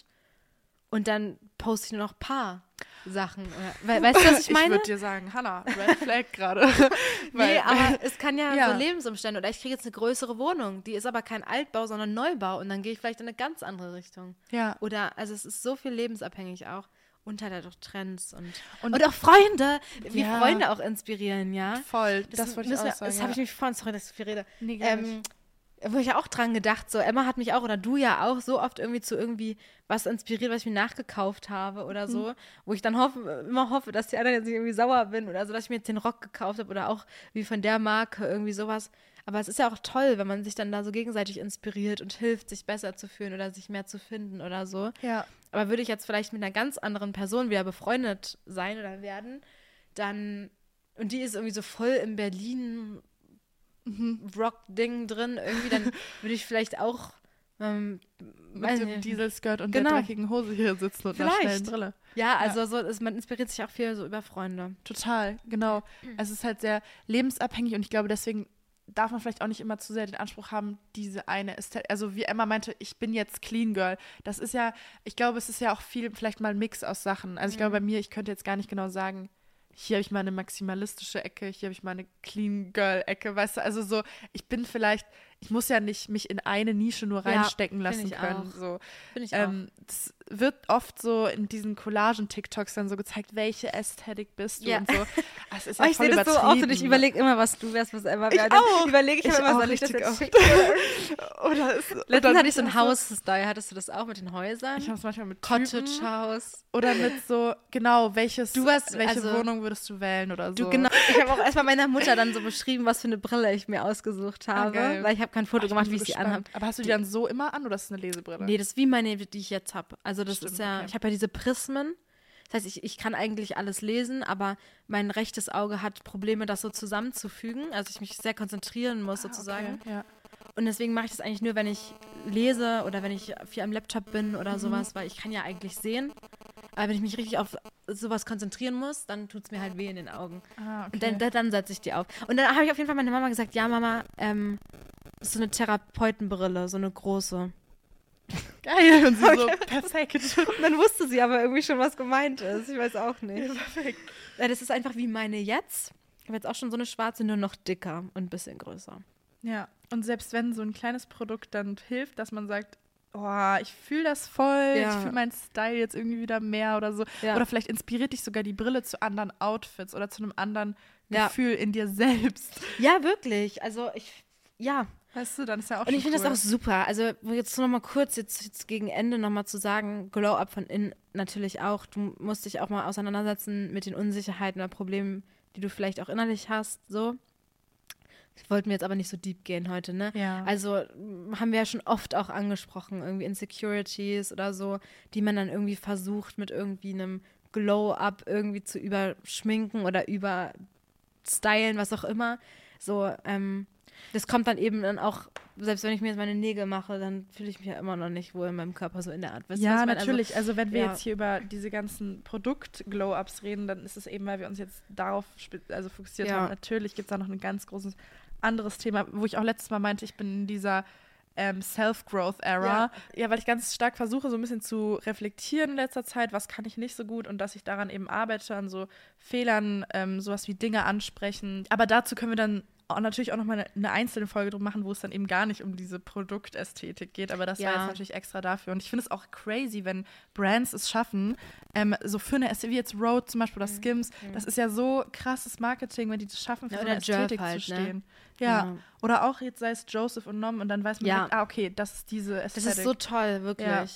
Speaker 2: und dann poste ich nur noch ein paar Sachen. Oder, we weißt du, was ich meine?
Speaker 1: Ich würde dir sagen, Hannah, Red Flag gerade.
Speaker 2: Nee, aber es kann ja,
Speaker 1: Ja.
Speaker 2: so Lebensumstände. Oder ich kriege jetzt eine größere Wohnung. Die ist aber kein Altbau, sondern Neubau. Und dann gehe ich vielleicht in eine ganz andere Richtung.
Speaker 1: Ja.
Speaker 2: Oder, also es ist so viel lebensabhängig auch. Und halt auch Trends und,
Speaker 1: Und-
Speaker 2: und, auch Freunde. Wie
Speaker 1: Ja.
Speaker 2: Freunde auch inspirieren, ja.
Speaker 1: Voll, das, wollte ich
Speaker 2: müssen
Speaker 1: auch
Speaker 2: wir-
Speaker 1: sagen.
Speaker 2: Das
Speaker 1: ja.
Speaker 2: habe ich mich vorhin, sorry, dass ich so viel rede.
Speaker 1: Nee, gar nicht.
Speaker 2: Ähm, wo ich ja auch dran gedacht, so Emma hat mich auch oder du ja auch so oft irgendwie zu irgendwie was inspiriert, was ich mir nachgekauft habe oder so, wo ich dann hoffe, immer hoffe, dass die anderen jetzt nicht irgendwie sauer bin oder so, dass ich mir jetzt den Rock gekauft habe oder auch wie von der Marke irgendwie sowas. Aber es ist ja auch toll, wenn man sich dann da so gegenseitig inspiriert und hilft, sich besser zu fühlen oder sich mehr zu finden oder so.
Speaker 1: Ja.
Speaker 2: Aber würde ich jetzt vielleicht mit einer ganz anderen Person wieder befreundet sein oder werden, dann, und die ist irgendwie so voll im Berlin Rock-Ding drin, irgendwie, dann würde ich vielleicht auch ähm, weiß
Speaker 1: Mit dem
Speaker 2: nicht.
Speaker 1: Dieselskirt und
Speaker 2: Genau.
Speaker 1: der dreckigen Hose hier sitzen und einer
Speaker 2: Vielleicht.
Speaker 1: schnellen Brille.
Speaker 2: Ja, also so ist, man inspiriert sich auch viel so über Freunde.
Speaker 1: Total, genau. Es ist halt sehr lebensabhängig und ich glaube, deswegen darf man vielleicht auch nicht immer zu sehr den Anspruch haben, diese eine Ästhetik. Also wie Emma meinte, ich bin jetzt Clean Girl. Das ist ja, ich glaube, es ist ja auch viel, vielleicht mal ein Mix aus Sachen. Also ich glaube, bei mir, ich könnte jetzt gar nicht genau sagen, hier habe ich mal eine maximalistische Ecke, hier habe ich mal eine Clean Girl Ecke, weißt du, also so, ich bin vielleicht, ich muss ja nicht mich in eine Nische nur
Speaker 2: Ja,
Speaker 1: reinstecken
Speaker 2: find
Speaker 1: lassen
Speaker 2: ich
Speaker 1: können.
Speaker 2: auch.
Speaker 1: So.
Speaker 2: Finde ich auch.
Speaker 1: Ähm, das wird oft so in diesen Collagen-TikToks dann so gezeigt, welche Ästhetik bist du
Speaker 2: Ja.
Speaker 1: und so. Ah, es ist
Speaker 2: Oh,
Speaker 1: ja
Speaker 2: ich
Speaker 1: voll
Speaker 2: sehe das so oft und ich
Speaker 1: übertrieben.
Speaker 2: überlege immer, was du wärst, was Emma
Speaker 1: Ich
Speaker 2: wäre.
Speaker 1: auch.
Speaker 2: Überlege ich,
Speaker 1: Ich
Speaker 2: immer,
Speaker 1: auch
Speaker 2: soll ich das
Speaker 1: richtig
Speaker 2: jetzt
Speaker 1: oft.
Speaker 2: schicken?
Speaker 1: Oder ist,
Speaker 2: Letztens
Speaker 1: oder
Speaker 2: hatte ich so ein
Speaker 1: nicht
Speaker 2: House-Style. Hattest du das auch mit den Häusern?
Speaker 1: Ich habe es manchmal mit Typen.
Speaker 2: Cottage House.
Speaker 1: Oder mit so, genau, welches,
Speaker 2: Du warst-
Speaker 1: welche
Speaker 2: also-
Speaker 1: Wohnung würdest du wählen oder so.
Speaker 2: Du, genau. Ich habe auch erstmal meiner Mutter dann so beschrieben, was für eine Brille ich mir ausgesucht habe,
Speaker 1: geil.
Speaker 2: weil ich habe kein Foto
Speaker 1: Ach,
Speaker 2: gemacht,
Speaker 1: bin
Speaker 2: wie
Speaker 1: so
Speaker 2: ich sie
Speaker 1: gespannt.
Speaker 2: anhabe.
Speaker 1: Aber hast du die dann so immer an oder ist es eine Lesebrille?
Speaker 2: Nee, das ist wie meine, die ich jetzt habe. Also das
Speaker 1: Stimmt,
Speaker 2: ist ja,
Speaker 1: okay.
Speaker 2: ich habe ja diese Prismen. Das heißt, ich, ich kann eigentlich alles lesen, aber mein rechtes Auge hat Probleme, das so zusammenzufügen. Also ich mich sehr konzentrieren muss sozusagen.
Speaker 1: Okay, ja.
Speaker 2: Und deswegen mache ich das eigentlich nur, wenn ich lese oder wenn ich viel am Laptop bin oder
Speaker 1: Mhm.
Speaker 2: sowas, weil ich kann ja eigentlich sehen. Aber wenn ich mich richtig auf sowas konzentrieren muss, dann tut es mir halt weh in den Augen.
Speaker 1: Ah, okay.
Speaker 2: Und dann, dann, dann setze ich die auf. Und dann habe ich auf jeden Fall meine Mama gesagt, ja Mama, ähm, das ist so eine Therapeutenbrille, so eine große.
Speaker 1: geil. Und sie so, perfekt.
Speaker 2: Und dann wusste sie aber irgendwie schon, was gemeint ist. Ich weiß auch nicht.
Speaker 1: Ja, perfekt.
Speaker 2: Ja, das ist einfach wie meine jetzt. Ich habe jetzt auch schon so eine schwarze, nur noch dicker und ein bisschen größer.
Speaker 1: Ja, und selbst wenn so ein kleines Produkt dann hilft, dass man sagt, oh, ich fühle das voll,
Speaker 2: Ja.
Speaker 1: ich fühle meinen Style jetzt irgendwie wieder mehr oder so.
Speaker 2: Ja.
Speaker 1: Oder vielleicht inspiriert dich sogar die Brille zu anderen Outfits oder zu einem anderen
Speaker 2: Ja.
Speaker 1: Gefühl in dir selbst.
Speaker 2: Ja, wirklich. Also ich, ja.
Speaker 1: Weißt du, dann ist ja auch
Speaker 2: Und
Speaker 1: schon
Speaker 2: ich finde
Speaker 1: cool.
Speaker 2: das auch super. Also jetzt noch mal kurz, jetzt, jetzt gegen Ende noch mal zu sagen, Glow Up von innen natürlich auch. Du musst dich auch mal auseinandersetzen mit den Unsicherheiten oder Problemen, die du vielleicht auch innerlich hast, so. Wollten wir jetzt aber nicht so deep gehen heute, ne?
Speaker 1: Ja.
Speaker 2: Also m, haben wir ja schon oft auch angesprochen, irgendwie Insecurities oder so, die man dann irgendwie versucht mit irgendwie einem Glow-Up irgendwie zu überschminken oder überstylen, was auch immer. So, ähm, das kommt dann eben dann auch, selbst wenn ich mir jetzt meine Nägel mache, dann fühle ich mich ja immer noch nicht wohl in meinem Körper so in der Art. Weißt du, was
Speaker 1: Ja,
Speaker 2: ich meine?
Speaker 1: natürlich. Also, wenn wir
Speaker 2: ja.
Speaker 1: jetzt hier über diese ganzen Produkt-Glow-Ups reden, dann ist es eben, weil wir uns jetzt darauf spe- also fokussiert
Speaker 2: Ja.
Speaker 1: haben. Natürlich gibt es da noch ein ganz großes anderes Thema, wo ich auch letztes Mal meinte, ich bin in dieser ähm, Self-Growth-Era. Ja. ja, weil ich ganz stark versuche, so ein bisschen zu reflektieren in letzter Zeit, was kann ich nicht so gut und dass ich daran eben arbeite, an so Fehlern, ähm, sowas wie Dinge ansprechen. Aber dazu können wir dann auch natürlich auch nochmal eine, eine einzelne Folge drum machen, wo es dann eben gar nicht um diese Produktästhetik geht, aber das
Speaker 2: Ja.
Speaker 1: war jetzt natürlich extra dafür. Und ich finde es auch crazy, wenn Brands es schaffen, ähm, so für eine Ästhetik, wie jetzt Road zum Beispiel oder Skims, das ist ja so krasses Marketing, wenn die das schaffen, für
Speaker 2: Ja,
Speaker 1: so
Speaker 2: oder
Speaker 1: eine Ästhetik
Speaker 2: Jerv halt,
Speaker 1: zu
Speaker 2: ne?
Speaker 1: stehen. Ja.
Speaker 2: Ja.
Speaker 1: Oder auch jetzt sei es Joseph und Nom und dann weiß man
Speaker 2: Ja.
Speaker 1: direkt, ah, okay, das ist diese
Speaker 2: Das
Speaker 1: Ästhetik.
Speaker 2: ist so toll, wirklich.
Speaker 1: Ja.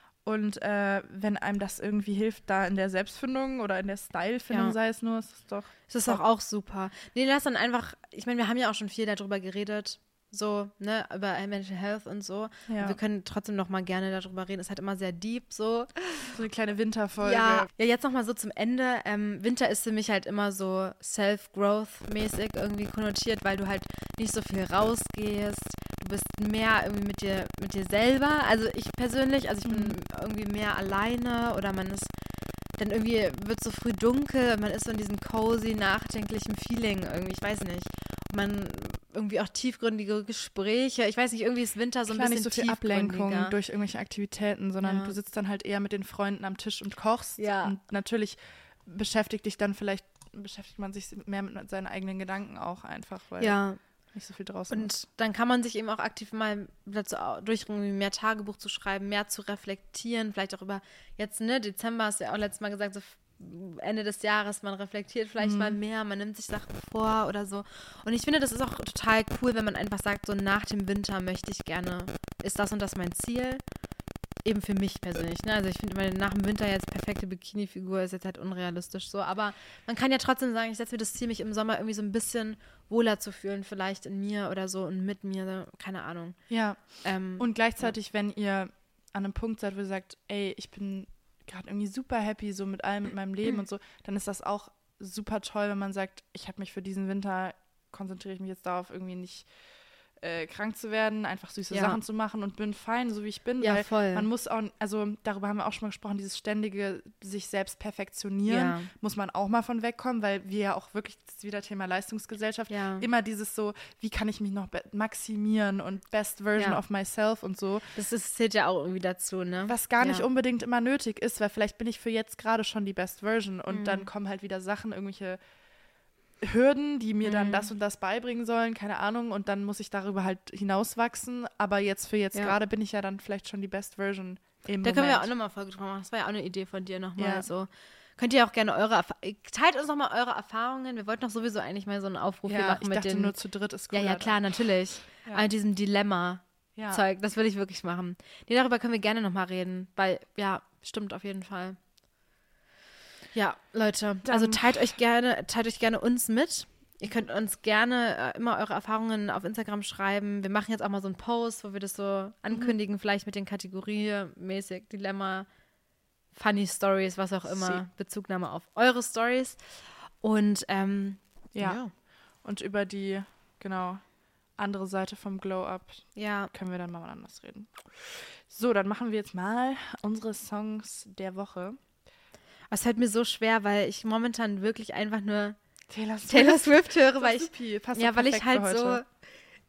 Speaker 1: Und äh, wenn einem das irgendwie hilft, da in der Selbstfindung oder in der Stylefindung,
Speaker 2: Ja.
Speaker 1: sei es nur, ist es doch.
Speaker 2: Das ist auch, auch super. Nee, lass dann einfach, ich meine, wir haben ja auch schon viel darüber geredet, so, ne, über Mental Health und so.
Speaker 1: Ja.
Speaker 2: Und wir können trotzdem noch mal gerne darüber reden. Ist halt immer sehr deep, so.
Speaker 1: So eine kleine Winterfolge.
Speaker 2: Ja, ja, jetzt noch mal so zum Ende. Ähm, Winter ist für mich halt immer so Self-Growth-mäßig irgendwie konnotiert, weil du halt nicht so viel rausgehst. Du bist mehr irgendwie mit dir, mit dir selber. Also ich persönlich, also ich bin
Speaker 1: Mhm.
Speaker 2: irgendwie mehr alleine oder man ist dann irgendwie wird so früh dunkel und man ist so in diesem cozy, nachdenklichen Feeling irgendwie, ich weiß nicht. Und man irgendwie auch tiefgründige Gespräche. Ich weiß nicht, irgendwie ist Winter so ein
Speaker 1: Klar,
Speaker 2: bisschen
Speaker 1: nicht so viel Ablenkung
Speaker 2: tiefgründiger.
Speaker 1: durch irgendwelche Aktivitäten, sondern
Speaker 2: Ja.
Speaker 1: du sitzt dann halt eher mit den Freunden am Tisch und kochst.
Speaker 2: Ja.
Speaker 1: Und natürlich beschäftigt dich dann vielleicht, beschäftigt man sich mehr mit seinen eigenen Gedanken auch einfach, weil
Speaker 2: Ja.
Speaker 1: nicht so viel draußen ist.
Speaker 2: Und dann kann man sich eben auch aktiv mal dazu au- durchringen, mehr Tagebuch zu schreiben, mehr zu reflektieren, vielleicht auch über jetzt, ne, Dezember hast du ja auch letztes Mal gesagt, so f- Ende des Jahres, man reflektiert vielleicht
Speaker 1: Mhm.
Speaker 2: mal mehr, man nimmt sich Sachen vor oder so. Und ich finde, das ist auch total cool, wenn man einfach sagt, so nach dem Winter möchte ich gerne, ist das und das mein Ziel. Eben für mich persönlich, ne? Also ich finde, meine nach dem Winter jetzt perfekte Bikini-Figur ist jetzt halt unrealistisch so, aber man kann ja trotzdem sagen, ich setze mir das Ziel, mich im Sommer irgendwie so ein bisschen wohler zu fühlen, vielleicht in mir oder so und mit mir, keine Ahnung.
Speaker 1: Ja.
Speaker 2: Ähm,
Speaker 1: Und gleichzeitig, wenn ihr an einem Punkt seid, wo ihr sagt, ey, ich bin gerade irgendwie super happy so mit allem, mit meinem Leben und so, dann ist das auch super toll, wenn man sagt, ich habe mich für diesen Winter, konzentriere ich mich jetzt darauf, irgendwie nicht äh, krank zu werden, einfach süße
Speaker 2: Ja.
Speaker 1: Sachen zu machen und bin fein, so wie ich bin,
Speaker 2: Ja,
Speaker 1: weil
Speaker 2: voll.
Speaker 1: man muss auch, also darüber haben wir auch schon mal gesprochen, dieses ständige sich selbst perfektionieren,
Speaker 2: Ja.
Speaker 1: muss man auch mal von wegkommen, weil wir ja auch wirklich, das ist wieder Thema Leistungsgesellschaft,
Speaker 2: Ja.
Speaker 1: immer dieses so, wie kann ich mich noch be- maximieren und best version
Speaker 2: Ja.
Speaker 1: of myself und so,
Speaker 2: Das ist, zählt ja auch irgendwie dazu, ne?
Speaker 1: was gar nicht
Speaker 2: Ja.
Speaker 1: unbedingt immer nötig ist, weil vielleicht bin ich für jetzt gerade schon die Best Version und
Speaker 2: Mhm.
Speaker 1: dann kommen halt wieder Sachen, irgendwelche Hürden, die mir dann
Speaker 2: Mhm.
Speaker 1: das und das beibringen sollen, keine Ahnung, und dann muss ich darüber halt hinauswachsen, aber jetzt für jetzt
Speaker 2: Ja.
Speaker 1: gerade bin ich ja dann vielleicht schon die Best Version im
Speaker 2: Da
Speaker 1: Moment.
Speaker 2: können wir ja auch nochmal eine Folge drüber machen. Das war ja auch eine Idee von dir nochmal.
Speaker 1: Ja.
Speaker 2: So. Könnt ihr auch gerne eure Erfahrungen, teilt uns nochmal eure Erfahrungen. Wir wollten doch sowieso eigentlich mal so einen Aufruf hier
Speaker 1: Ja,
Speaker 2: machen
Speaker 1: ich
Speaker 2: mit
Speaker 1: dachte
Speaker 2: den.
Speaker 1: nur zu dritt ist
Speaker 2: ja,
Speaker 1: cooler.
Speaker 2: ja, klar, natürlich.
Speaker 1: Ja.
Speaker 2: Aber mit diesem Dilemma-Zeug,
Speaker 1: Ja.
Speaker 2: das will ich wirklich machen. Nee, darüber können wir gerne nochmal reden, weil, ja, stimmt auf jeden Fall. Ja, Leute,
Speaker 1: Dann-
Speaker 2: also teilt euch gerne, teilt euch gerne uns mit. Ihr könnt uns gerne äh, immer eure Erfahrungen auf Instagram schreiben. Wir machen jetzt auch mal so einen Post, wo wir das so ankündigen, vielleicht mit den Kategorien mäßig, Dilemma, Funny Stories, was auch immer,
Speaker 1: Sie.
Speaker 2: Bezugnahme auf eure Stories. Und ähm,
Speaker 1: Ja. Und über die, genau, andere Seite vom Glow-Up
Speaker 2: ja,
Speaker 1: können wir dann mal anders reden. So, dann machen wir jetzt mal unsere Songs der Woche.
Speaker 2: es fällt mir so schwer, weil ich momentan wirklich einfach nur
Speaker 1: Taylor Swift.
Speaker 2: Taylor Swift höre, weil ich
Speaker 1: Supi, passt
Speaker 2: ja,
Speaker 1: doch
Speaker 2: weil ich
Speaker 1: perfekt
Speaker 2: halt
Speaker 1: für
Speaker 2: so
Speaker 1: heute.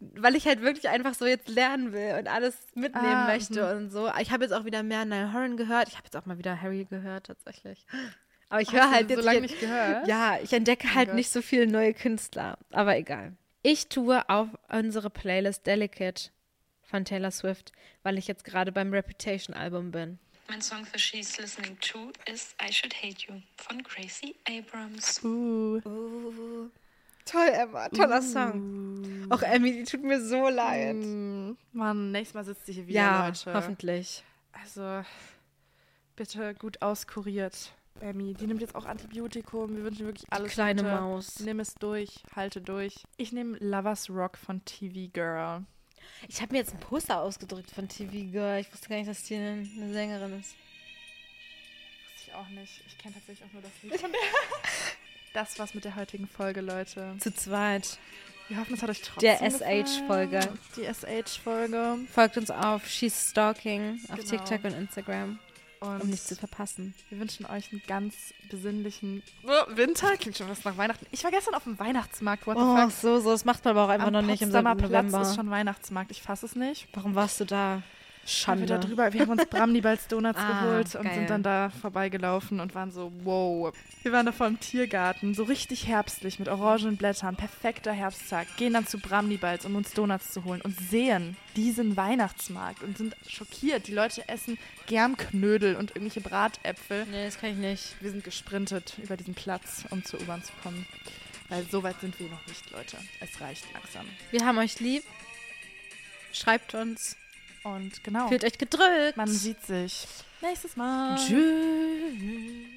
Speaker 2: weil ich halt wirklich einfach so jetzt lernen will und alles mitnehmen
Speaker 1: Ah,
Speaker 2: möchte
Speaker 1: mhm.
Speaker 2: und so. Ich habe jetzt auch wieder mehr Niall Horan gehört. Ich habe jetzt auch mal wieder Harry gehört, tatsächlich. Aber ich
Speaker 1: Hast
Speaker 2: höre
Speaker 1: du
Speaker 2: halt
Speaker 1: so
Speaker 2: jetzt
Speaker 1: lange
Speaker 2: nicht,
Speaker 1: nicht gehört?
Speaker 2: ja, ich entdecke
Speaker 1: Mein
Speaker 2: halt
Speaker 1: Gott.
Speaker 2: nicht so viele neue Künstler, aber egal. Ich tue auf unsere Playlist Delicate von Taylor Swift, weil ich jetzt gerade beim Reputation-Album bin.
Speaker 3: Mein Song für She's Listening To ist I Should Hate You von Gracie Abrams.
Speaker 1: Uh.
Speaker 2: Oh, toll, Emma, toller Song. Auch Emmy, die tut mir so leid.
Speaker 1: Mm, Mann, nächstes Mal sitzt sie hier wieder,
Speaker 2: Ja,
Speaker 1: Leute.
Speaker 2: hoffentlich.
Speaker 1: Also, bitte gut auskuriert. Emmy, die nimmt jetzt auch Antibiotikum. Wir wünschen wirklich alles
Speaker 2: Kleine
Speaker 1: Gute.
Speaker 2: Maus.
Speaker 1: Nimm es durch, halte durch. Ich nehme Lovers Rock von T V Girl.
Speaker 2: Ich habe mir jetzt ein Poster ausgedrückt von T V Girl. Ich wusste gar nicht, dass die eine, eine Sängerin ist.
Speaker 1: Wusste ich auch nicht. Ich kenne tatsächlich auch nur das Lied von der. Das war's mit der heutigen Folge, Leute.
Speaker 2: Zu zweit.
Speaker 1: Wir hoffen, es hat euch trotzdem
Speaker 2: Der S H-Folge.
Speaker 1: gefallen. Die S H-Folge.
Speaker 2: Folgt uns auf She's Stalking auf
Speaker 1: Genau.
Speaker 2: TikTok und Instagram,
Speaker 1: Und
Speaker 2: um nichts zu verpassen.
Speaker 1: wir wünschen euch einen ganz besinnlichen oh, Winter. Klingt schon fast nach Weihnachten. Ich war gestern auf dem Weihnachtsmarkt. What the
Speaker 2: Oh,
Speaker 1: fuck?
Speaker 2: so, so. Das macht man aber auch einfach
Speaker 1: Am
Speaker 2: noch nicht im
Speaker 1: Potsdamer
Speaker 2: November.
Speaker 1: Platz ist schon Weihnachtsmarkt. Ich fasse es nicht.
Speaker 2: Warum warst du da?
Speaker 1: Schande. Wir,
Speaker 2: Schande.
Speaker 1: da drüber, wir haben uns Bramnibals Donuts
Speaker 2: Ah,
Speaker 1: geholt und
Speaker 2: geil.
Speaker 1: sind dann da vorbeigelaufen und waren so, wow. Wir waren da vor dem Tiergarten, so richtig herbstlich mit orangenen Blättern, perfekter Herbsttag. Gehen dann zu Bramnibals, um uns Donuts zu holen und sehen diesen Weihnachtsmarkt und sind schockiert. Die Leute essen Germknödel und irgendwelche Bratäpfel.
Speaker 2: Nee, das kann ich nicht.
Speaker 1: Wir sind gesprintet über diesen Platz, um zur U-Bahn zu kommen. Weil so weit sind wir noch nicht, Leute. Es reicht langsam.
Speaker 2: Wir haben euch lieb. Schreibt uns.
Speaker 1: Und genau,
Speaker 2: Fühlt euch gedrückt.
Speaker 1: man sieht sich nächstes Mal.
Speaker 2: Tschüss.